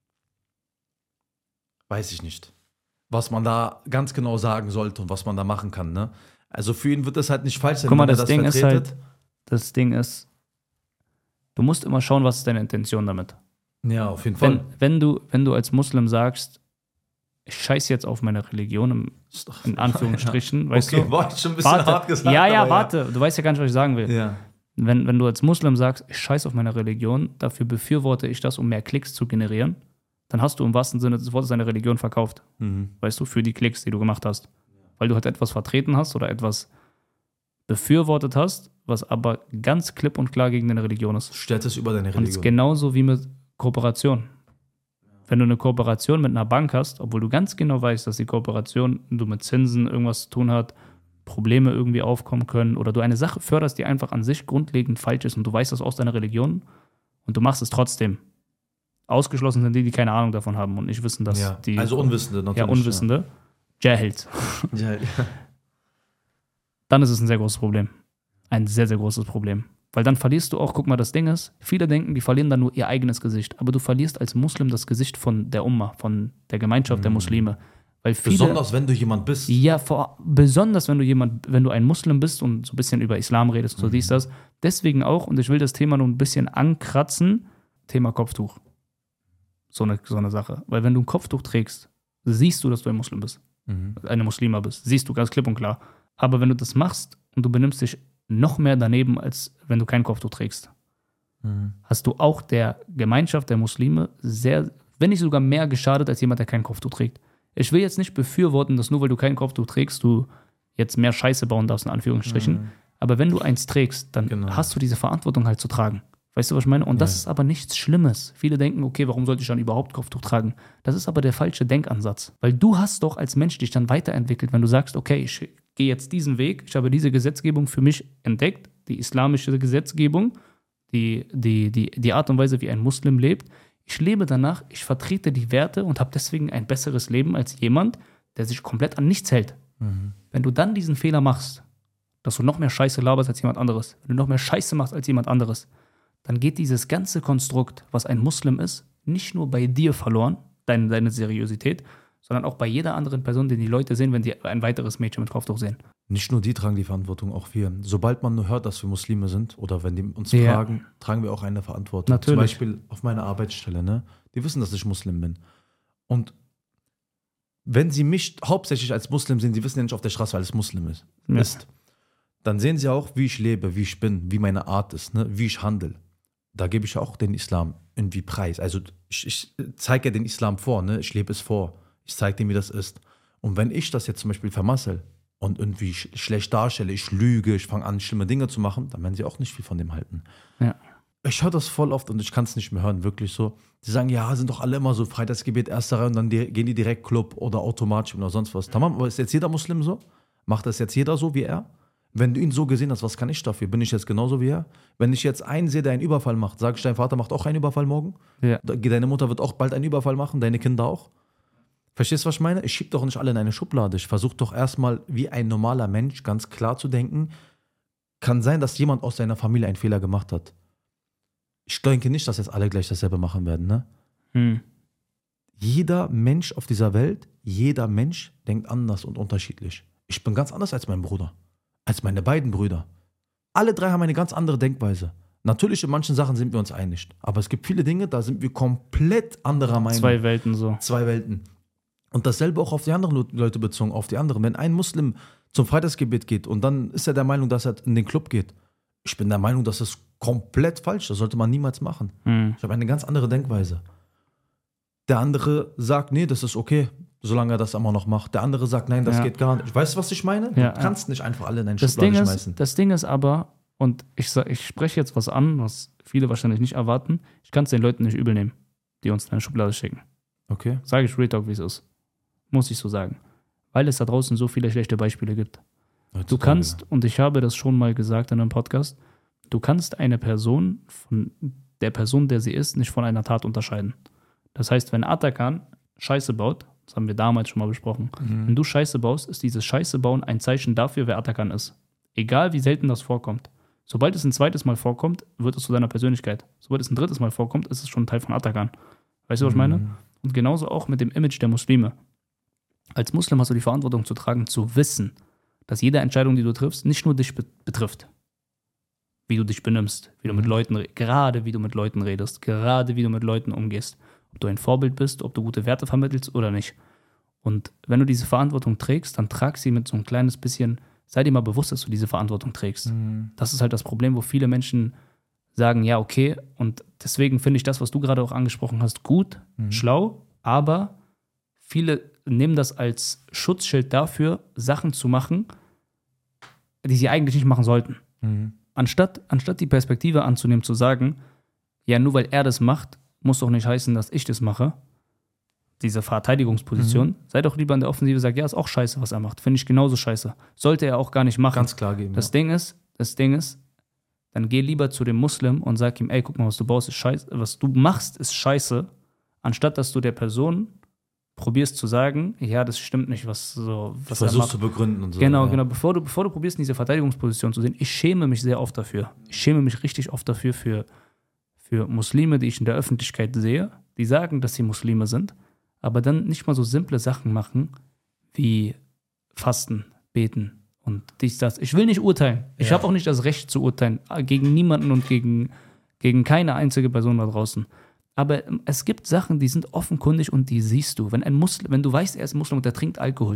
A: weiß ich nicht, was man da ganz genau sagen sollte und was man da machen kann. Ne? Also für ihn wird das halt nicht falsch sein,
B: Guck mal,
A: wenn er
B: das Ding ist
A: vertretet.
B: halt, das Ding ist, du musst immer schauen, was ist deine Intention damit.
A: Ja, auf jeden
B: Wenn,
A: Fall.
B: wenn, du, wenn du als Muslim sagst, ich scheiß jetzt auf meine Religion, im, in Anführungsstrichen, weißt
A: Okay,
B: du?
A: war schon ein bisschen hart
B: Warte,
A: gesagt.
B: ja, ja,
A: aber
B: warte, du weißt ja gar nicht, was ich sagen will.
A: Ja.
B: Wenn, wenn du als Muslim sagst, ich scheiß auf meine Religion, dafür befürworte ich das, um mehr Klicks zu generieren, dann hast du im wahrsten Sinne des Wortes deine Religion verkauft.
A: Mhm.
B: Weißt du, für die Klicks, die du gemacht hast. Weil du halt etwas vertreten hast oder etwas befürwortet hast, was aber ganz klipp und klar gegen deine Religion ist.
A: Stellt es über deine
B: Und es ist
A: Religion.
B: genauso wie mit Kooperation. Wenn du eine Kooperation mit einer Bank hast, obwohl du ganz genau weißt, dass die Kooperation du mit Zinsen irgendwas zu tun hat, Probleme irgendwie aufkommen können oder du eine Sache förderst, die einfach an sich grundlegend falsch ist und du weißt das aus deiner Religion und du machst es trotzdem. Ausgeschlossen sind die, die keine Ahnung davon haben und nicht wissen, dass
A: Ja,
B: die...
A: also Unwissende natürlich.
B: Ja, Unwissende. Jahils.
A: Ja, ja.
B: Dann ist es ein sehr großes Problem. Ein sehr, sehr großes Problem. Weil dann verlierst du auch, guck mal, das Ding ist, viele denken, die verlieren dann nur ihr eigenes Gesicht. Aber du verlierst als Muslim das Gesicht von der Umma, von der Gemeinschaft der Muslime. Weil viele,
A: Besonders wenn du jemand bist.
B: ja, vor, besonders wenn du jemand, wenn du ein Muslim bist und so ein bisschen über Islam redest und so dies, das. Deswegen auch, und ich will das Thema nur ein bisschen ankratzen, Thema Kopftuch. So eine, so eine Sache. Weil wenn du ein Kopftuch trägst, siehst du, dass du ein Muslim bist.
A: Mhm.
B: Eine Muslima bist. Siehst du ganz klipp und klar. Aber wenn du das machst und du benimmst dich noch mehr daneben, als wenn du kein Kopftuch trägst,
A: Mhm.
B: hast du auch der Gemeinschaft der Muslime sehr, wenn nicht sogar mehr geschadet, als jemand, der kein Kopftuch trägt. Ich will jetzt nicht befürworten, dass nur weil du kein Kopftuch trägst, du jetzt mehr Scheiße bauen darfst, in Anführungsstrichen.
A: Mhm.
B: Aber wenn du eins trägst, dann
A: Genau.
B: hast du diese Verantwortung halt zu tragen. Weißt du, was ich meine? Und das
A: Ja.
B: ist aber nichts Schlimmes. Viele denken, okay, warum sollte ich dann überhaupt Kopftuch tragen? Das ist aber der falsche Denkansatz. Weil du hast doch als Mensch dich dann weiterentwickelt, wenn du sagst, okay, ich gehe jetzt diesen Weg, ich habe diese Gesetzgebung für mich entdeckt, die islamische Gesetzgebung, die, die, die, die Art und Weise, wie ein Muslim lebt. Ich lebe danach, ich vertrete die Werte und habe deswegen ein besseres Leben als jemand, der sich komplett an nichts hält.
A: Mhm.
B: Wenn du dann diesen Fehler machst, dass du noch mehr Scheiße laberst als jemand anderes, wenn du noch mehr Scheiße machst als jemand anderes, dann geht dieses ganze Konstrukt, was ein Muslim ist, nicht nur bei dir verloren, deine, deine Seriosität, sondern auch bei jeder anderen Person, die die Leute sehen, wenn die ein weiteres Mädchen mit Kopftuch sehen.
A: Nicht nur die tragen die Verantwortung, auch wir. Sobald man nur hört, dass wir Muslime sind oder wenn die uns
B: Ja.
A: fragen, tragen wir auch eine Verantwortung.
B: Natürlich.
A: Zum Beispiel auf meiner Arbeitsstelle. Ne? Die wissen, dass ich Muslim bin. Und wenn sie mich hauptsächlich als Muslim sehen, die wissen ja nicht auf der Straße, weil es Muslim ist,
B: Ja.
A: ist, dann sehen sie auch, wie ich lebe, wie ich bin, wie meine Art ist, ne? Wie ich handle. Da gebe ich ja auch den Islam irgendwie preis. Also ich, ich zeige ja den Islam vor, ne? Ich lebe es vor. Ich zeige dem, wie das ist. Und wenn ich das jetzt zum Beispiel vermassel und irgendwie sch- schlecht darstelle, ich lüge, ich fange an, schlimme Dinge zu machen, dann werden sie auch nicht viel von dem halten.
B: Ja.
A: Ich höre das voll oft und ich kann es nicht mehr hören, wirklich so. Die sagen, ja, sind doch alle immer so, Freitagsgebet, erster Reihe und dann die, gehen die direkt Club oder automatisch oder sonst was. Tamam, aber ist jetzt jeder Muslim so? Macht das jetzt jeder so wie er? Wenn du ihn so gesehen hast, was kann ich dafür? Bin ich jetzt genauso wie er? Wenn ich jetzt einen sehe, der einen Überfall macht, sage ich, dein Vater macht auch einen Überfall morgen?
B: Ja.
A: Deine Mutter wird auch bald einen Überfall machen, deine Kinder auch? Verstehst du, was ich meine? Ich schieb doch nicht alle in eine Schublade. Ich versuche doch erstmal, wie ein normaler Mensch, ganz klar zu denken. Kann sein, dass jemand aus seiner Familie einen Fehler gemacht hat. Ich denke nicht, dass jetzt alle gleich dasselbe machen werden, ne?
B: Hm.
A: Jeder Mensch auf dieser Welt, jeder Mensch denkt anders und unterschiedlich. Ich bin ganz anders als mein Bruder. Als meine beiden Brüder. Alle drei haben eine ganz andere Denkweise. Natürlich, in manchen Sachen sind wir uns einig. Aber es gibt viele Dinge, da sind wir komplett anderer Meinung.
B: Zwei Welten so.
A: Zwei Welten. Und dasselbe auch auf die anderen Leute bezogen, auf die anderen. Wenn ein Muslim zum Freitagsgebet geht und dann ist er der Meinung, dass er in den Club geht. Ich bin der Meinung, das ist komplett falsch. Das sollte man niemals machen.
B: Hm.
A: Ich habe eine ganz andere Denkweise. Der andere sagt, nee, das ist okay, solange er das immer noch macht. Der andere sagt, nein, das
B: Ja.
A: geht gar nicht. Weißt du, was ich meine?
B: Ja,
A: Du kannst nicht einfach alle in einen
B: Das
A: Schublade
B: Ding, ist,
A: schmeißen.
B: das Ding ist aber, und ich, sag- ich spreche jetzt was an, was viele wahrscheinlich nicht erwarten, ich kann es den Leuten nicht übel nehmen, die uns in eine Schublade schicken.
A: Okay.
B: Sage ich Real Talk, wie es ist. Muss ich so sagen. Weil es da draußen so viele schlechte Beispiele gibt. Du kannst, und ich habe das schon mal gesagt in einem Podcast, du kannst eine Person von der Person, der sie ist, nicht von einer Tat unterscheiden. Das heißt, wenn Atakan Scheiße baut, das haben wir damals schon mal besprochen,
A: Mhm.
B: wenn du Scheiße baust, ist dieses Scheiße bauen ein Zeichen dafür, wer Atakan ist. Egal wie selten das vorkommt. Sobald es ein zweites Mal vorkommt, wird es zu deiner Persönlichkeit. Sobald es ein drittes Mal vorkommt, ist es schon ein Teil von Atakan. Weißt du, was ich meine?
A: Mhm.
B: Und genauso auch mit dem Image der Muslime. Als Muslim hast du die Verantwortung zu tragen, zu wissen, dass jede Entscheidung, die du triffst, nicht nur dich be- betrifft. Wie du dich benimmst, wie du mit
A: Mhm.
B: Leuten, re- gerade wie du mit Leuten redest, gerade wie du mit Leuten umgehst. Ob du ein Vorbild bist, ob du gute Werte vermittelst oder nicht. Und wenn du diese Verantwortung trägst, dann trag sie mit so ein kleines bisschen, sei dir mal bewusst, dass du diese Verantwortung trägst.
A: Mhm.
B: Das ist halt das Problem, wo viele Menschen sagen, ja, okay, und deswegen finde ich das, was du gerade auch angesprochen hast, gut,
A: Mhm.
B: schlau, aber viele nehmen das als Schutzschild dafür, Sachen zu machen, die sie eigentlich nicht machen sollten.
A: Mhm.
B: Anstatt, anstatt die Perspektive anzunehmen, zu sagen, ja, nur weil er das macht, muss doch nicht heißen, dass ich das mache, diese Verteidigungsposition,
A: Mhm.
B: sei doch lieber in der Offensive, sagt, ja, ist auch scheiße, was er macht, finde ich genauso scheiße. Sollte er auch gar nicht machen.
A: Ganz klar geben.
B: Das
A: ja.
B: Ding ist, das Ding ist, dann geh lieber zu dem Muslim und sag ihm, ey, guck mal, was du baust, ist scheiße, was du machst, ist scheiße, anstatt dass du der Person probierst zu sagen, ja, das stimmt nicht, was so, was er
A: Versuchst
B: macht.
A: zu begründen und so.
B: Genau,
A: ja.
B: genau. Bevor du, bevor du probierst, in diese Verteidigungsposition zu sehen, ich schäme mich sehr oft dafür. Ich schäme mich richtig oft dafür, für, für Muslime, die ich in der Öffentlichkeit sehe, die sagen, dass sie Muslime sind, aber dann nicht mal so simple Sachen machen, wie Fasten, Beten und dies, das. Ich will nicht urteilen. Ich
A: Ja.
B: habe auch nicht das Recht zu urteilen, gegen niemanden und gegen, gegen keine einzige Person da draußen. Aber ähm, es gibt Sachen, die sind offenkundig und die siehst du. Wenn ein Muslim, wenn du weißt, er ist Muslim und der trinkt Alkohol,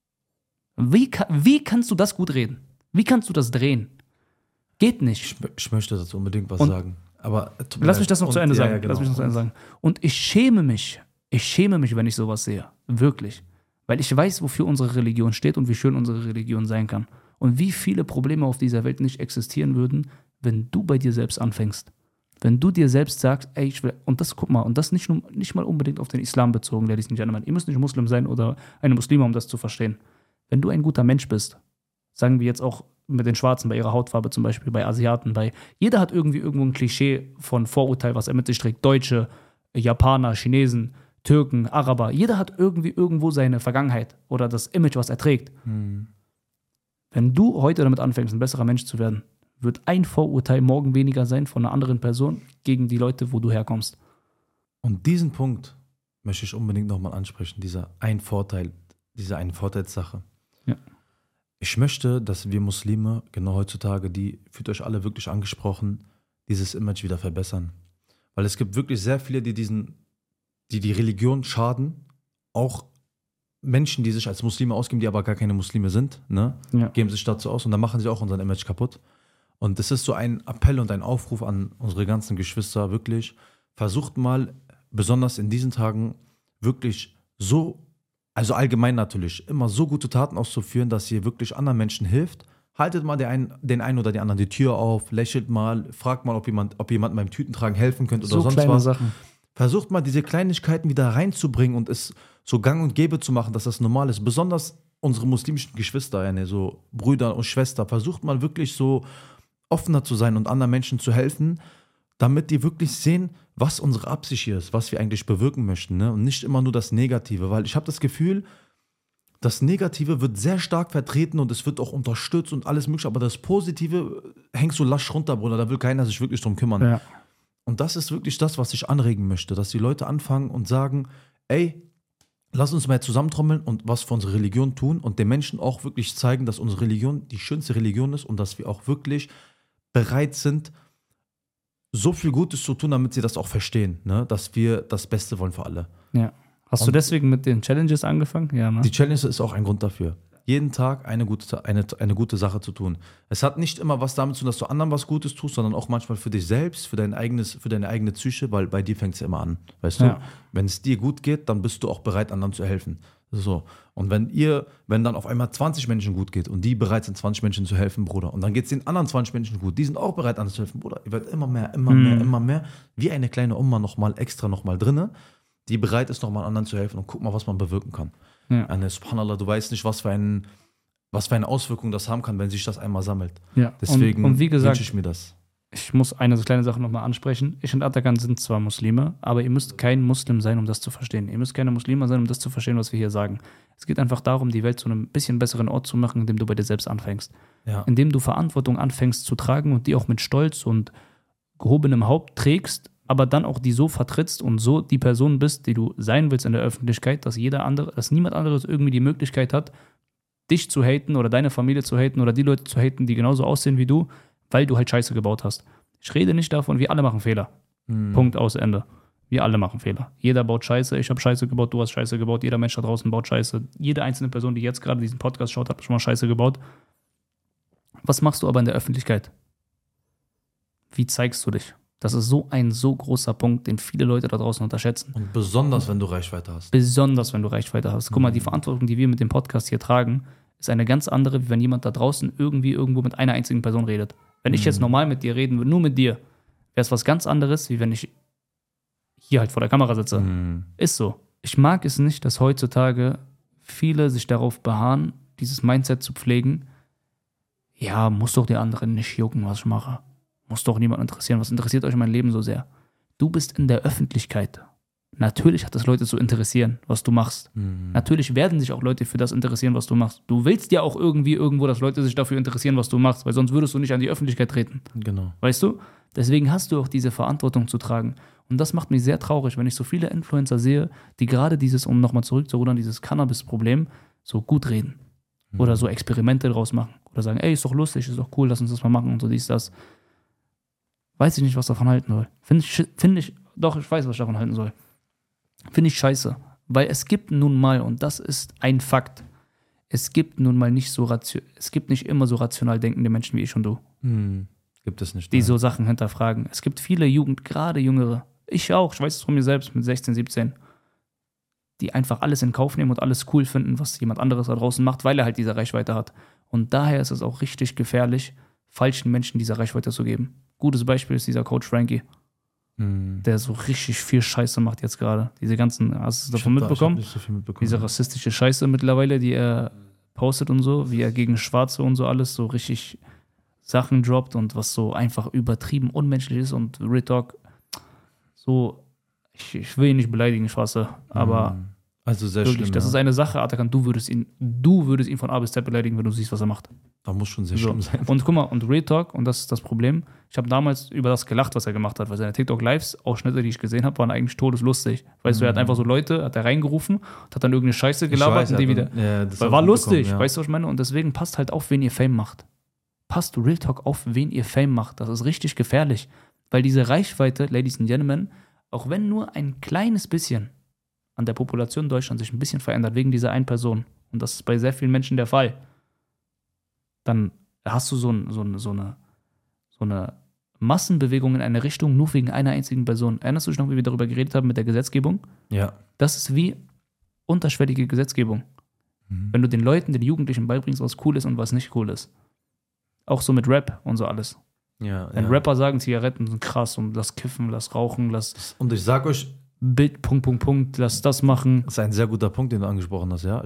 B: wie, ka- wie kannst du das gut reden? Wie kannst du das drehen? Geht nicht.
A: Ich, ich möchte dazu unbedingt was
B: Und-
A: sagen. Aber äh, tut mir
B: Lass
A: leid.
B: mich das noch zu
A: Und-
B: Ende
A: ja,
B: sagen.
A: ja, genau.
B: Lass mich noch zu Ende sagen. Und ich schäme mich. Ich schäme mich, wenn ich sowas sehe. Wirklich. Weil ich weiß, wofür unsere Religion steht und wie schön unsere Religion sein kann. Und wie viele Probleme auf dieser Welt nicht existieren würden, wenn du bei dir selbst anfängst. Wenn du dir selbst sagst, ey, ich will, und das, guck mal, und das nicht, nur, nicht mal unbedingt auf den Islam bezogen, der dies nicht annehmen. Ihr müsst nicht Muslim sein oder eine Muslime, um das zu verstehen. Wenn du ein guter Mensch bist, sagen wir jetzt auch mit den Schwarzen, bei ihrer Hautfarbe zum Beispiel, bei Asiaten, bei, jeder hat irgendwie irgendwo ein Klischee von Vorurteil, was er mit sich trägt. Deutsche, Japaner, Chinesen, Türken, Araber. Jeder hat irgendwie irgendwo seine Vergangenheit oder das Image, was er trägt.
A: Hm.
B: Wenn du heute damit anfängst, ein besserer Mensch zu werden, wird ein Vorurteil morgen weniger sein von einer anderen Person gegen die Leute, wo du herkommst.
A: Und diesen Punkt möchte ich unbedingt nochmal ansprechen, dieser ein Vorteil, diese eine Vorteilssache.
B: Ja.
A: Ich möchte, dass wir Muslime, genau heutzutage, die, fühlt euch alle wirklich angesprochen, dieses Image wieder verbessern. Weil es gibt wirklich sehr viele, die diesen, die die Religion schaden, auch Menschen, die sich als Muslime ausgeben, die aber gar keine Muslime sind, ne?
B: Ja.
A: Geben sich dazu aus und dann machen sie auch unser Image kaputt. Und das ist so ein Appell und ein Aufruf an unsere ganzen Geschwister, wirklich, versucht mal, besonders in diesen Tagen, wirklich so, also allgemein natürlich, immer so gute Taten auszuführen, dass ihr wirklich anderen Menschen hilft. Haltet mal den einen, den einen oder den anderen die Tür auf, lächelt mal, fragt mal, ob jemand, ob jemand beim Tütentragen helfen könnte oder
B: So
A: sonst
B: kleine
A: was.
B: Sachen.
A: Versucht mal diese Kleinigkeiten wieder reinzubringen und es so gang und gäbe zu machen, dass das normal ist. Besonders unsere muslimischen Geschwister, ja, so Brüder und Schwestern, versucht mal wirklich so offener zu sein und anderen Menschen zu helfen, damit die wirklich sehen, was unsere Absicht hier ist, was wir eigentlich bewirken möchten, ne? Und nicht immer nur das Negative, weil ich habe das Gefühl, das Negative wird sehr stark vertreten und es wird auch unterstützt und alles mögliche, aber das Positive hängt so lasch runter, Bruder, da will keiner sich wirklich drum kümmern.
B: Ja.
A: Und das ist wirklich das, was ich anregen möchte, dass die Leute anfangen und sagen, ey, lass uns mal zusammentrommeln und was für unsere Religion tun und den Menschen auch wirklich zeigen, dass unsere Religion die schönste Religion ist und dass wir auch wirklich bereit sind, so viel Gutes zu tun, damit sie das auch verstehen, ne? Dass wir das Beste wollen für alle.
B: Ja. Hast
A: Und
B: du deswegen mit den Challenges angefangen? Ja, ne?
A: Die Challenge ist auch ein Grund dafür. Jeden Tag eine gute, eine, eine gute Sache zu tun. Es hat nicht immer was damit zu tun, dass du anderen was Gutes tust, sondern auch manchmal für dich selbst, für dein eigenes, für deine eigene Psyche, weil bei dir fängt es ja immer an. Weißt du?
B: Ja.
A: Wenn es dir gut geht, dann bist du auch bereit, anderen zu helfen. So. Und wenn ihr, wenn dann auf einmal zwanzig Menschen gut geht und die bereit sind, zwanzig Menschen zu helfen, Bruder, und dann geht es den anderen zwanzig Menschen gut, die sind auch bereit, anderen zu helfen, Bruder, ihr werdet immer mehr, immer
B: Mhm.
A: mehr, immer mehr, wie eine kleine Oma nochmal extra nochmal drinne, die bereit ist, nochmal anderen zu helfen und guck mal, was man bewirken kann.
B: Ja.
A: Eine, Subhanallah, du weißt nicht, was für, ein, was für eine Auswirkung das haben kann, wenn sich das einmal sammelt.
B: Ja.
A: Deswegen
B: und, und wie gesagt,
A: wünsche ich mir das.
B: ich muss eine so kleine Sache nochmal ansprechen. Ich und Atakan sind zwar Muslime, aber ihr müsst kein Muslim sein, um das zu verstehen. Ihr müsst keine Muslime sein, um das zu verstehen, was wir hier sagen. Es geht einfach darum, die Welt zu einem bisschen besseren Ort zu machen, indem du bei dir selbst anfängst.
A: Ja.
B: Indem du Verantwortung anfängst zu tragen und die auch mit Stolz und gehobenem Haupt trägst, aber dann auch die so vertrittst und so die Person bist, die du sein willst in der Öffentlichkeit, dass jeder andere, dass niemand anderes irgendwie die Möglichkeit hat, dich zu haten oder deine Familie zu haten oder die Leute zu haten, die genauso aussehen wie du, weil du halt Scheiße gebaut hast. Ich rede nicht davon, wir alle machen Fehler.
A: Hm.
B: Punkt, aus, Ende. Wir alle machen Fehler. Jeder baut Scheiße, ich habe Scheiße gebaut, du hast Scheiße gebaut, jeder Mensch da draußen baut Scheiße. Jede einzelne Person, die jetzt gerade diesen Podcast schaut, hat schon mal Scheiße gebaut. Was machst du aber in der Öffentlichkeit? Wie zeigst du dich? Das ist so ein so großer Punkt, den viele Leute da draußen unterschätzen.
A: Und besonders, wenn du Reichweite hast.
B: Besonders, wenn du Reichweite hast. Guck mal, die Verantwortung, die wir mit dem Podcast hier tragen, ist eine ganz andere, wie wenn jemand da draußen irgendwie irgendwo mit einer einzigen Person redet. Wenn ich jetzt normal mit dir reden würde, nur mit dir, wäre es was ganz anderes, wie wenn ich hier halt vor der Kamera sitze.
A: Mhm.
B: Ist so. Ich mag es nicht, dass heutzutage viele sich darauf beharren, dieses Mindset zu pflegen. Ja, muss doch der andere nicht jucken, was ich mache. Muss doch niemand interessieren. Was interessiert euch mein Leben so sehr? Du bist in der Öffentlichkeit. Natürlich hat es Leute zu interessieren, was du machst.
A: Mhm.
B: Natürlich werden sich auch Leute für das interessieren, was du machst. Du willst ja auch irgendwie irgendwo, dass Leute sich dafür interessieren, was du machst, weil sonst würdest du nicht an die Öffentlichkeit treten.
A: Genau.
B: Weißt du? Deswegen hast du auch diese Verantwortung zu tragen. Und das macht mich sehr traurig, wenn ich so viele Influencer sehe, die gerade dieses, um nochmal zurückzurudern, dieses Cannabis-Problem so gut reden.
A: Mhm.
B: Oder so Experimente draus machen. Oder sagen, ey, ist doch lustig, ist doch cool, lass uns das mal machen und so dies, das. Weiß ich nicht, was davon halten soll. Finde ich, find ich, doch, ich weiß, was ich davon halten soll. Finde ich scheiße. Weil es gibt nun mal, und das ist ein Fakt, es gibt nun mal nicht so ratio- es gibt nicht immer so rational denkende Menschen wie ich und du,
A: Mhm. Gibt es nicht.
B: die
A: nein.
B: so Sachen hinterfragen. Es gibt viele Jugend, gerade Jüngere, ich auch, ich weiß es von mir selbst mit sechzehn, siebzehn, die einfach alles in Kauf nehmen und alles cool finden, was jemand anderes da draußen macht, weil er halt diese Reichweite hat. Und daher ist es auch richtig gefährlich, falschen Menschen diese Reichweite zu geben. Gutes Beispiel ist dieser Coach Frankie,
A: Mhm.
B: der so richtig viel Scheiße macht jetzt gerade. Diese ganzen, hast du
A: Ich
B: davon
A: hab da-
B: mitbekommen?
A: Ich hab nicht so viel mitbekommen.
B: Diese rassistische Scheiße mittlerweile, die er postet und so, wie er gegen Schwarze und so alles so richtig Sachen droppt und was so einfach übertrieben unmenschlich ist und Real Talk so, ich, ich will ihn nicht beleidigen, Schwarze, aber
A: Mhm. Also sehr
B: wirklich,
A: schlimm.
B: das
A: ja.
B: ist eine Sache, Atakan, du würdest ihn, du würdest ihn von A bis Z beleidigen, wenn du siehst, was er macht.
A: Da muss schon sehr
B: So.
A: schlimm sein.
B: Und guck mal, und Real Talk, und das ist das Problem, ich habe damals über das gelacht, was er gemacht hat, weil seine TikTok-Lives-Ausschnitte, die ich gesehen habe, waren eigentlich todeslustig. Weißt du, er hat einfach so Leute, hat er reingerufen, hat dann irgendeine Scheiße gelabert
A: weiß,
B: und die
A: ja,
B: wieder.
A: dann- ja, das
B: Weil
A: hab
B: war
A: ich
B: lustig,
A: mitbekommen, ja.
B: weißt du, was ich meine? Und deswegen passt halt auf, wen ihr Fame macht. Passt Real Talk auf, wen ihr Fame macht. Das ist richtig gefährlich. Weil diese Reichweite, Ladies and Gentlemen, auch wenn nur ein kleines bisschen an der Population Deutschland sich ein bisschen verändert, wegen dieser einen Person, und das ist bei sehr vielen Menschen der Fall, dann hast du so, ein, so, eine, so, eine, so eine Massenbewegung in eine Richtung nur wegen einer einzigen Person. Erinnerst du dich noch, wie wir darüber geredet haben mit der Gesetzgebung?
A: Ja.
B: Das ist wie unterschwellige Gesetzgebung.
A: Mhm.
B: Wenn du den Leuten, den Jugendlichen beibringst, was cool ist und was nicht cool ist. Auch so mit Rap und so alles.
A: Ja,
B: Wenn
A: ja.
B: Rapper sagen, Zigaretten sind krass und lass kiffen, lass rauchen, lass
A: Und ich sag euch,
B: Bild, Punkt, Punkt, Punkt, lass das machen.
A: das ist ein sehr guter Punkt, den du angesprochen hast, ja. Ich,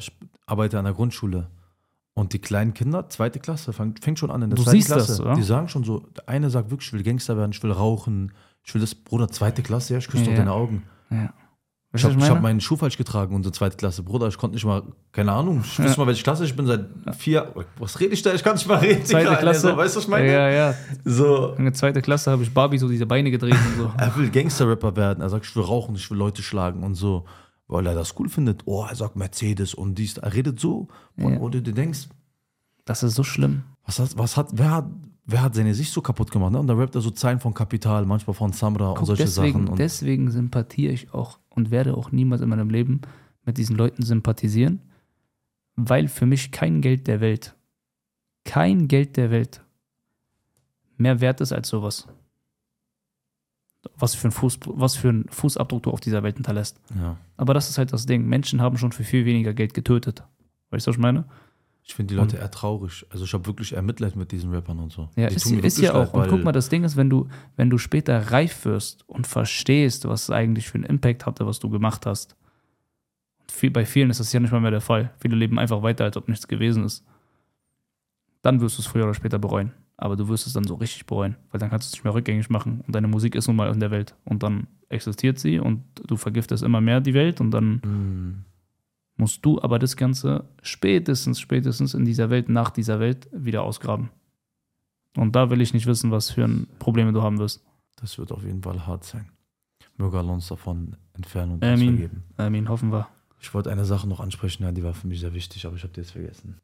A: arbeite an der Grundschule. Und die kleinen Kinder, zweite Klasse, fängt, fängt schon an in der
B: Du
A: zweiten
B: siehst das,
A: Klasse.
B: oder?
A: Die sagen schon so, der eine sagt wirklich, ich will Gangster werden, ich will rauchen, ich will das, Bruder, zweite Klasse, ja, ich küsse
B: Ja.
A: doch deine Augen.
B: Ja.
A: Ich
B: Weißt du,
A: habe
B: was
A: hab
B: meine?
A: meinen Schuh falsch getragen, unsere zweite Klasse. Bruder, ich konnte nicht mal, keine Ahnung, ich
B: Ja.
A: wüsste mal, welche Klasse ich bin, seit vier, was rede ich da? Ich kann nicht mal reden.
B: Zweite
A: Digga,
B: Klasse.
A: Also, weißt du, was ich meine?
B: Ja, ja.
A: So,
B: In der zweiten Klasse habe ich Barbie so diese Beine gedreht und so.
A: er will Gangster-Rapper werden. Er sagt, ich will rauchen, ich will Leute schlagen und so. Weil er das cool findet. Oh, er sagt Mercedes und dies. Er redet so, und
B: Ja.
A: wo du dir denkst,
B: Das ist so schlimm.
A: was hat, was hat, wer hat, wer hat seine Sicht so kaputt gemacht? Ne? Und da rappt er so Zeilen von Kapital, manchmal von Samra und
B: Guck,
A: solche
B: deswegen,
A: Sachen. Und
B: deswegen sympathiere ich auch und werde auch niemals in meinem Leben mit diesen Leuten sympathisieren, weil für mich kein Geld der Welt, kein Geld der Welt mehr wert ist als sowas. Was für ein Fuß, was für einen Fußabdruck du auf dieser Welt hinterlässt.
A: ja.
B: Aber das ist halt das Ding. Menschen haben schon für viel weniger Geld getötet. Weißt du, was ich meine?
A: Ich finde die Leute eher traurig. Also ich habe wirklich eher Mitleid mit diesen Rappern und so.
B: Ja,
A: Die
B: ist,
A: tun mir
B: ist
A: wirklich
B: ja auch.
A: leid,
B: Und
A: weil-
B: guck mal, das Ding ist, wenn du, wenn du später reif wirst und verstehst, was es eigentlich für einen Impact hatte, was du gemacht hast. Und viel, bei vielen ist das ja nicht mal mehr der Fall. Viele leben einfach weiter, als ob nichts gewesen ist. Dann wirst du es früher oder später bereuen. Aber du wirst es dann so richtig bereuen, weil dann kannst du es nicht mehr rückgängig machen. Und deine Musik ist nun mal in der Welt. Und dann existiert sie und du vergiftest immer mehr die Welt und dann
A: Mm.
B: musst du aber das Ganze spätestens, spätestens in dieser Welt, nach dieser Welt wieder ausgraben. Und da will ich nicht wissen, was für ein Probleme du haben wirst.
A: Das wird auf jeden Fall hart sein. Möge Allah uns davon entfernen und uns
B: Amin.
A: vergeben.
B: Amin, hoffen wir.
A: Ich wollte eine Sache noch ansprechen, ja, die war für mich sehr wichtig, aber ich habe die jetzt vergessen.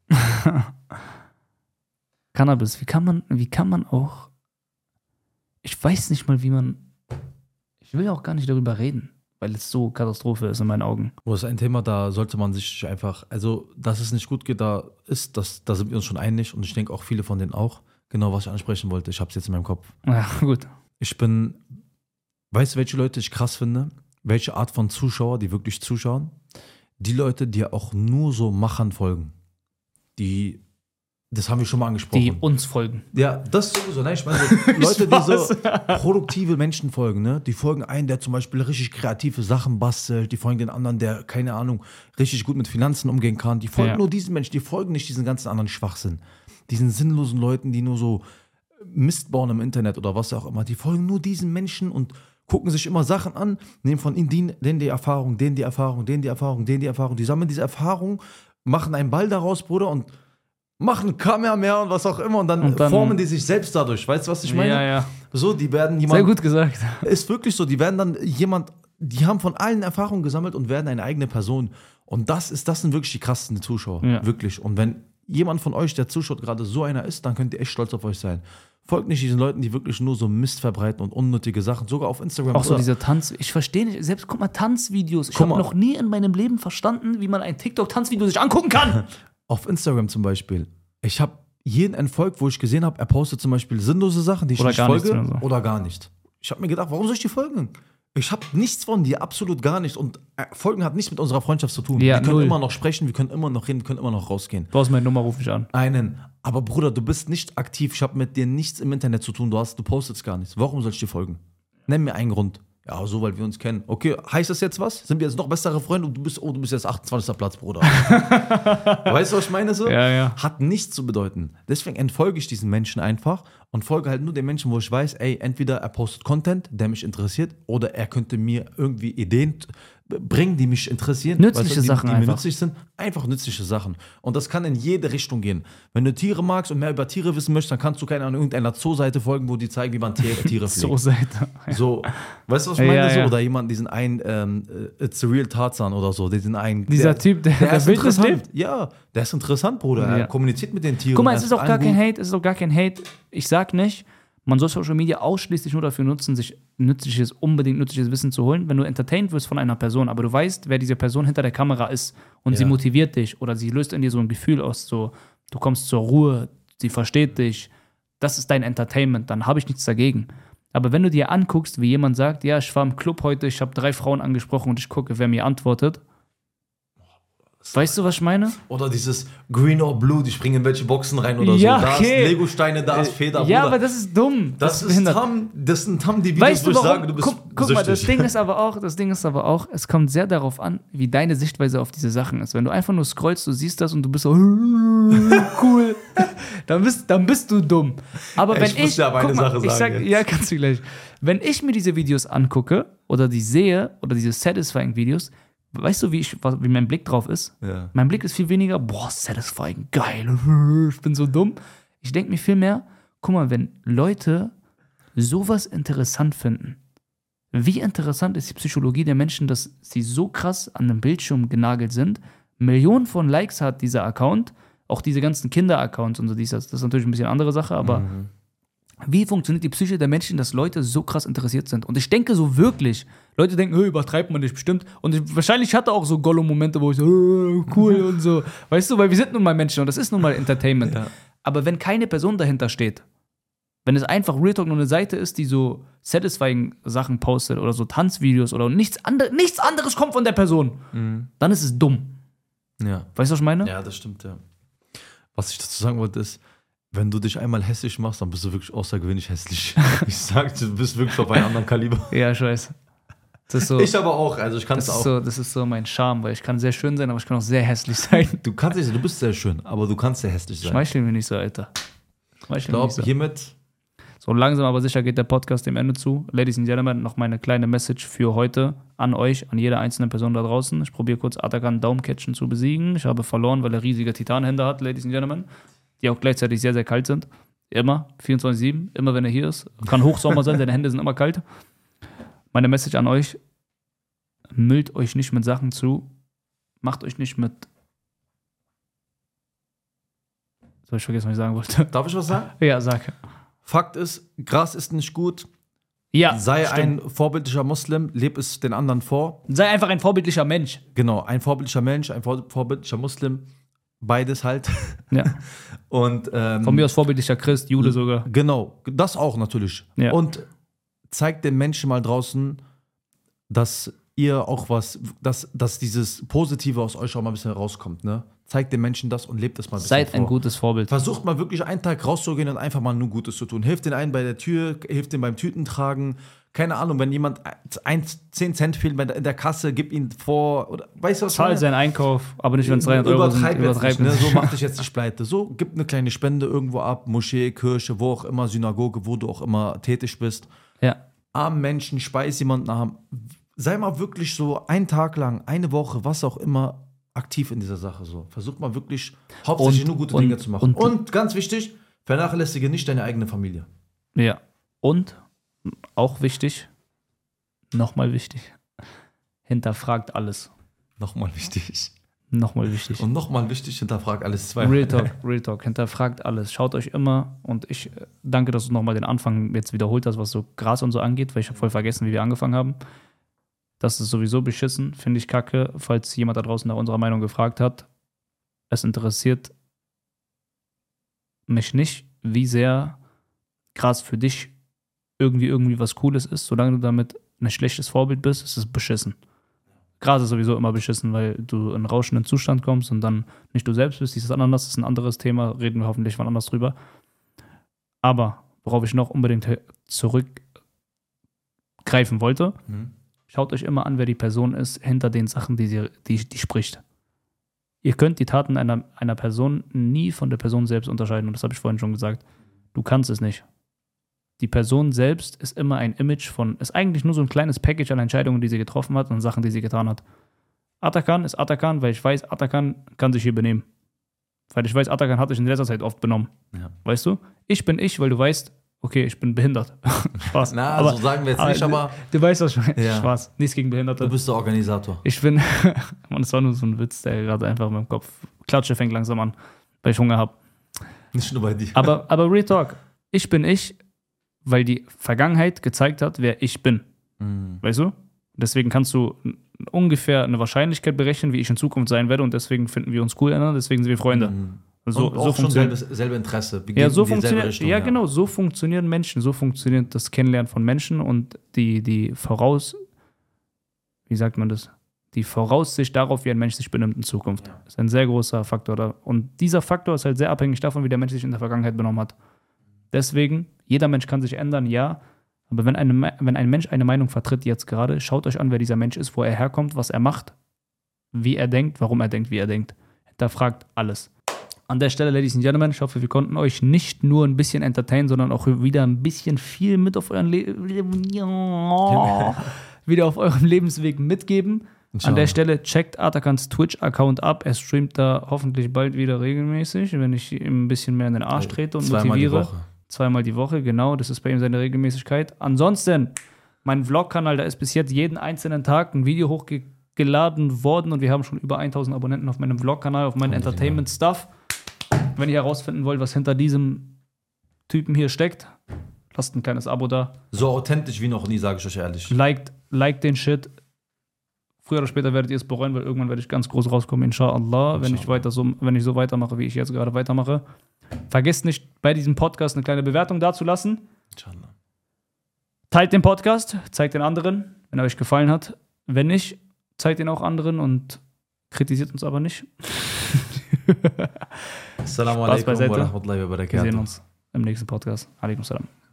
B: Cannabis, wie kann man, wie kann man auch, ich weiß nicht mal, wie man, ich will ja auch gar nicht darüber reden, weil es so Katastrophe ist in meinen Augen.
A: Oh, das ist ein Thema, da sollte man sich einfach, also, dass es nicht gut geht, da ist, das, da sind wir uns schon einig und ich denke auch viele von denen auch. Genau, was ich ansprechen wollte, ich habe es jetzt in meinem Kopf.
B: Ja, gut.
A: Ich bin, weißt du, welche Leute ich krass finde? Welche Art von Zuschauer, die wirklich zuschauen? Die Leute, die auch nur so Machern folgen. Die, das haben wir schon mal angesprochen.
B: Die uns folgen.
A: Ja, das sowieso, ne? Ich meine, so Leute, die so produktive Menschen folgen, ne? Die folgen einen, der zum Beispiel richtig kreative Sachen bastelt, die folgen den anderen, der, keine Ahnung, richtig gut mit Finanzen umgehen kann. Die folgen
B: Ja.
A: nur diesen Menschen, die folgen nicht diesen ganzen anderen Schwachsinn. Diesen sinnlosen Leuten, die nur so Mist bauen im Internet oder was auch immer. Die folgen nur diesen Menschen und gucken sich immer Sachen an, nehmen von ihnen denen, denen die Erfahrung, denen die Erfahrung, denen die Erfahrung, denen die Erfahrung. Die sammeln diese Erfahrung, machen einen Ball daraus, Bruder, und machen Kamehameha und was auch immer und dann,
B: Und dann-
A: formen die sich selbst dadurch. Weißt du, was ich meine?
B: Ja, ja.
A: So, die werden
B: Sehr
A: jemand.
B: gut gesagt.
A: Ist wirklich so, die werden dann jemand, die haben von allen Erfahrungen gesammelt und werden eine eigene Person. Und das ist, das sind wirklich die krassesten Zuschauer.
B: Ja.
A: Wirklich. Und wenn jemand von euch, der zuschaut, gerade so einer ist, dann könnt ihr echt stolz auf euch sein. Folgt nicht diesen Leuten, die wirklich nur so Mist verbreiten und unnötige Sachen, sogar auf Instagram.
B: Auch so
A: Bruder.
B: diese Tanz, ich verstehe nicht, selbst guck mal, Tanzvideos. Ich
A: Guck
B: habe
A: mal.
B: noch nie in meinem Leben verstanden, wie man ein TikTok-Tanzvideo sich angucken kann.
A: Auf Instagram zum Beispiel. Ich habe jeden entfolgt, wo ich gesehen habe, er postet zum Beispiel sinnlose Sachen, die ich
B: Oder
A: nicht
B: gar nichts
A: folge.
B: oder so.
A: Oder gar nicht. Ich habe mir gedacht, warum soll ich die folgen? Ich habe nichts von dir, absolut gar nicht. Und äh, Folgen hat nichts mit unserer Freundschaft zu tun.
B: Ja,
A: wir können
B: null.
A: immer noch sprechen, wir können immer noch reden, wir können immer noch rausgehen.
B: Du hast meine Nummer, ruf mich an.
A: Einen. Aber Bruder, du bist nicht aktiv. Ich habe mit dir nichts im Internet zu tun. Du, hast, du postest gar nichts. Warum soll ich dir folgen? Nenn mir einen Grund. Ja, so, weil wir uns kennen. Okay, heißt das jetzt was? Sind wir jetzt noch bessere Freunde und du bist, oh, du bist jetzt achtundzwanzigster Platz, Bruder. Weißt du, was ich meine so?
B: Ja, ja.
A: Hat nichts zu bedeuten. Deswegen entfolge ich diesen Menschen einfach und folge halt nur den Menschen, wo ich weiß, ey, entweder er postet Content, der mich interessiert, oder er könnte mir irgendwie Ideen t- bringen, die mich interessieren.
B: Nützliche
A: weißt du, die,
B: Sachen
A: die mir
B: einfach.
A: nützlich sind. Einfach nützliche Sachen. Und das kann in jede Richtung gehen. Wenn du Tiere magst und mehr über Tiere wissen möchtest, dann kannst du keine Ahnung, irgendeiner Zoo-Seite folgen, wo die zeigen, wie man Tiere, Tiere pflegt.
B: So Seite.
A: So, weißt du, was ich meine?
B: Ja,
A: so,
B: ja.
A: oder jemand, diesen einen, ähm, äh, It's a Real Tarzan oder so, diesen einen.
B: Dieser Typ, der- der
A: ist
B: Wildnis
A: interessant.
B: lebt?
A: Ja, der ist interessant, Bruder.
B: Ja.
A: Er kommuniziert mit den Tieren.
B: Guck mal,
A: er
B: es ist auch gar
A: allen
B: kein
A: gut.
B: Hate, es ist auch gar kein Hate. Ich sag nicht, man soll Social Media ausschließlich nur dafür nutzen, sich nützliches, unbedingt nützliches Wissen zu holen, wenn du entertained wirst von einer Person, aber du weißt, wer diese Person hinter der Kamera ist und
A: Ja.
B: sie motiviert dich oder sie löst in dir so ein Gefühl aus, so, du kommst zur Ruhe, sie versteht dich, das ist dein Entertainment, dann habe ich nichts dagegen. Aber wenn du dir anguckst, wie jemand sagt, ja, ich war im Club heute, ich habe drei Frauen angesprochen und ich gucke, wer mir antwortet, Weißt du, was ich meine?
A: Oder dieses Green or Blue, die springen in welche Boxen rein oder
B: Ja,
A: so. Da
B: okay.
A: ist Lego-Steine, da ist Feder.
B: Ja,
A: Bruder.
B: aber das ist dumm.
A: Das, ist
B: behindert.
A: Tam, das sind Tam, die Videos,
B: Weißt
A: wo
B: du
A: ich
B: warum?
A: sage, du bist
B: guck, guck mal, das
A: süchtig.
B: Ding ist aber auch, das Ding ist aber auch, es kommt sehr darauf an, wie deine Sichtweise auf diese Sachen ist. Wenn du einfach nur scrollst, du siehst das und du bist so cool, dann bist, dann bist du dumm. Aber
A: Ja,
B: wenn
A: ich
B: ich,
A: muss dir aber eine
B: guck mal,
A: Sache
B: ich
A: sagen
B: sag,
A: jetzt.
B: ja, kannst du gleich. Wenn ich mir diese Videos angucke oder die sehe oder diese satisfying Videos, weißt du, wie ich, wie mein Blick drauf ist?
A: Ja.
B: Mein Blick ist viel weniger, boah, satisfying, geil, ich bin so dumm. Ich denke mir viel mehr, guck mal, wenn Leute sowas interessant finden, wie interessant ist die Psychologie der Menschen, dass sie so krass an einem Bildschirm genagelt sind, Millionen von Likes hat dieser Account, auch diese ganzen Kinder-Accounts und so, dies, das, das ist natürlich ein bisschen eine andere Sache, aber
A: Mhm.
B: wie funktioniert die Psyche der Menschen, dass Leute so krass interessiert sind? Und ich denke so wirklich, Leute denken, hey, übertreibt man nicht bestimmt. Und ich, wahrscheinlich hatte auch so Gollum-Momente, wo ich so, oh, cool und so. Weißt du, weil wir sind nun mal Menschen und das ist nun mal Entertainment.
A: Ja.
B: Aber wenn keine Person dahinter steht, wenn es einfach Real Talk nur eine Seite ist, die so satisfying Sachen postet oder so Tanzvideos oder nichts, andre, nichts anderes kommt von der Person,
A: Mhm.
B: dann ist es dumm.
A: Ja.
B: Weißt du, was ich meine?
A: Ja, das stimmt, ja. Was ich dazu sagen wollte ist, wenn du dich einmal hässlich machst, dann bist du wirklich außergewöhnlich hässlich. Ich sag dir, du bist wirklich auf einem anderen Kaliber.
B: Ja, scheiße. Das ist so,
A: Ich aber auch, also ich kann
B: das
A: es
B: ist
A: auch.
B: so, das ist so mein Charme, weil ich kann sehr schön sein, aber ich kann auch sehr hässlich sein.
A: Du kannst nicht, du bist sehr schön, aber du kannst sehr hässlich sein.
B: Schmeicheln mir nicht so, Alter.
A: Ich
B: Schmeicheln mir
A: glaube,
B: nicht so.
A: hiermit,
B: So langsam aber sicher geht der Podcast dem Ende zu. Ladies and Gentlemen, noch meine kleine Message für heute an euch, an jede einzelne Person da draußen. Ich probiere kurz Atakan Daumencatchen zu besiegen. Ich habe verloren, weil er riesige Titanhände hat, Ladies and Gentlemen, die auch gleichzeitig sehr, sehr kalt sind. Immer, vierundzwanzig sieben, immer wenn er hier ist. Kann Hochsommer sein, seine Hände sind immer kalt. Meine Message an euch, müllt euch nicht mit Sachen zu, macht euch nicht mit... So, hab ich vergessen, was ich sagen wollte.
A: darf ich was sagen?
B: Ja, sag.
A: Fakt ist, Gras ist nicht gut.
B: Ja,
A: Sei
B: stimmt.
A: ein vorbildlicher Muslim, leb es den anderen vor.
B: Sei einfach ein vorbildlicher Mensch.
A: Genau, ein vorbildlicher Mensch, ein vor- vorbildlicher Muslim. Beides halt.
B: Ja.
A: Und, ähm,
B: Von mir aus vorbildlicher Christ, Jude sogar.
A: Genau, das auch natürlich.
B: Ja.
A: Und zeigt den Menschen mal draußen, dass ihr auch was, dass, dass dieses Positive aus euch auch mal ein bisschen rauskommt. Ne? Zeigt den Menschen das und lebt das mal ein bisschen
B: Seid
A: vor.
B: ein gutes Vorbild.
A: Versucht mal wirklich einen Tag rauszugehen und einfach mal nur Gutes zu tun. Hilft den einen bei der Tür, hilft den beim Tütentragen. Keine Ahnung, wenn jemand zehn Cent fehlt in der Kasse, gib ihn vor. Oder, weißt du was?
B: Zahl seinen Einkauf, aber nicht, wenn es dreihundert Euro sind.
A: Übertreib jetzt
B: Übertreib
A: nicht, ne?
B: nicht.
A: So mach dich jetzt nicht pleite. So, gib eine kleine Spende irgendwo ab, Moschee, Kirche, wo auch immer, Synagoge, wo du auch immer tätig bist.
B: Ja.
A: Armen Menschen, speis jemanden arm. Sei mal wirklich so einen Tag lang, eine Woche, was auch immer, aktiv in dieser Sache. So. Versuch mal wirklich hauptsächlich
B: Und-
A: nur gute
B: und-
A: Dinge zu machen.
B: und-
A: Und, ganz wichtig, vernachlässige nicht deine eigene Familie.
B: Ja. Und, auch wichtig, nochmal wichtig, hinterfragt alles.
A: Nochmal wichtig.
B: Nochmal wichtig.
A: Und nochmal wichtig, hinterfrag alles zwei.
B: Real Talk, Real Talk, hinterfragt alles. Schaut euch immer und ich äh, danke, dass du nochmal den Anfang jetzt wiederholt hast, was so Gras und so angeht, weil ich habe voll vergessen, wie wir angefangen haben. Das ist sowieso beschissen, finde ich kacke, falls jemand da draußen nach unserer Meinung gefragt hat. Es interessiert mich nicht, wie sehr Gras für dich irgendwie irgendwie was Cooles ist. Solange du damit ein schlechtes Vorbild bist, ist es beschissen. Gras ist sowieso immer beschissen, weil du in einen rauschenden Zustand kommst und dann nicht du selbst bist. Dieses Ananas ist ein anderes Thema, reden wir hoffentlich wann anders drüber. Aber worauf ich noch unbedingt zurückgreifen wollte,
A: Mhm.
B: schaut euch immer an, wer die Person ist hinter den Sachen, die sie die, die spricht. Ihr könnt die Taten einer, einer Person nie von der Person selbst unterscheiden. Und das habe ich vorhin schon gesagt. Du kannst es nicht. Die Person selbst ist immer ein Image von, ist eigentlich nur so ein kleines Package an Entscheidungen, die sie getroffen hat und Sachen, die sie getan hat. Atakan ist Atakan, weil ich weiß, Atakan kann sich hier benehmen. Weil ich weiß, Atakan hat sich in letzter Zeit oft benommen.
A: Ja.
B: Weißt du? Ich bin ich, weil du weißt, okay, ich bin behindert. Spaß.
A: Na,
B: aber,
A: so sagen wir jetzt nicht, aber
B: Du weißt was schon.
A: Ja.
B: Spaß. Nichts gegen Behinderte.
A: du bist der Organisator.
B: Ich bin, Mann, das war nur so ein Witz, der gerade einfach in meinem Kopf, Klatsche fängt langsam an, weil ich Hunger habe.
A: Nicht nur bei dir.
B: Aber, aber Real Talk, ich bin ich, weil die Vergangenheit gezeigt hat, wer ich bin.
A: Mhm.
B: Weißt du? Deswegen kannst du ungefähr eine Wahrscheinlichkeit berechnen, wie ich in Zukunft sein werde und deswegen finden wir uns cool, deswegen sind wir Freunde.
A: Mhm.
B: So,
A: Und
B: so
A: auch schon
B: funktioniert
A: selbe, selbe Interesse. Wir
B: ja,
A: gehen
B: so
A: in dieselbe
B: funktioniert,
A: Richtung,
B: ja, genau, so funktionieren Menschen, so funktioniert das Kennenlernen von Menschen und die, die voraus, wie sagt man das, die Voraussicht darauf, wie ein Mensch sich benimmt in Zukunft.
A: Ja.
B: Das ist ein sehr großer Faktor da. Und dieser Faktor ist halt sehr abhängig davon, wie der Mensch sich in der Vergangenheit benommen hat. Deswegen, jeder Mensch kann sich ändern, ja. Aber wenn, eine, wenn ein Mensch eine Meinung vertritt jetzt gerade, schaut euch an, wer dieser Mensch ist, wo er herkommt, was er macht, wie er denkt, warum er denkt, wie er denkt. Hinterfragt alles. An der Stelle, Ladies and Gentlemen, ich hoffe, wir konnten euch nicht nur ein bisschen entertainen, sondern auch wieder ein bisschen viel mit auf euren Le wieder auf eurem Lebensweg mitgeben. An der Stelle checkt Atakans Twitch-Account ab. Er streamt da hoffentlich bald wieder regelmäßig, wenn ich ihm ein bisschen mehr in den Arsch trete und
A: Zweimal
B: motiviere.
A: die Woche.
B: Zweimal die Woche, genau. Das ist bei ihm seine Regelmäßigkeit. Ansonsten, mein Vlog-Kanal, da ist bis jetzt jeden einzelnen Tag ein Video hochgeladen worden und wir haben schon über tausend Abonnenten auf meinem Vlog-Kanal, auf meinem Entertainment-Stuff. Wenn ihr herausfinden wollt, was hinter diesem Typen hier steckt, lasst ein kleines Abo da.
A: So authentisch wie noch nie, sage ich euch ehrlich.
B: Liked, liked den Shit. Früher oder später werdet ihr es bereuen, weil irgendwann werde ich ganz groß rauskommen, inshallah, wenn ich weiter so, wenn ich so weitermache, wie ich jetzt gerade weitermache. Vergesst nicht, bei diesem Podcast eine kleine Bewertung dazulassen.
A: Inshallah.
B: Teilt den Podcast, zeigt den anderen, wenn er euch gefallen hat. Wenn nicht, zeigt ihn auch anderen und kritisiert uns aber nicht.
A: Assalamu
B: Spaß
A: alaikum
B: beiseite.
A: wa rahmatullahi wa
B: Wir
A: barakatuh.
B: sehen uns im nächsten Podcast. Alaikum salam.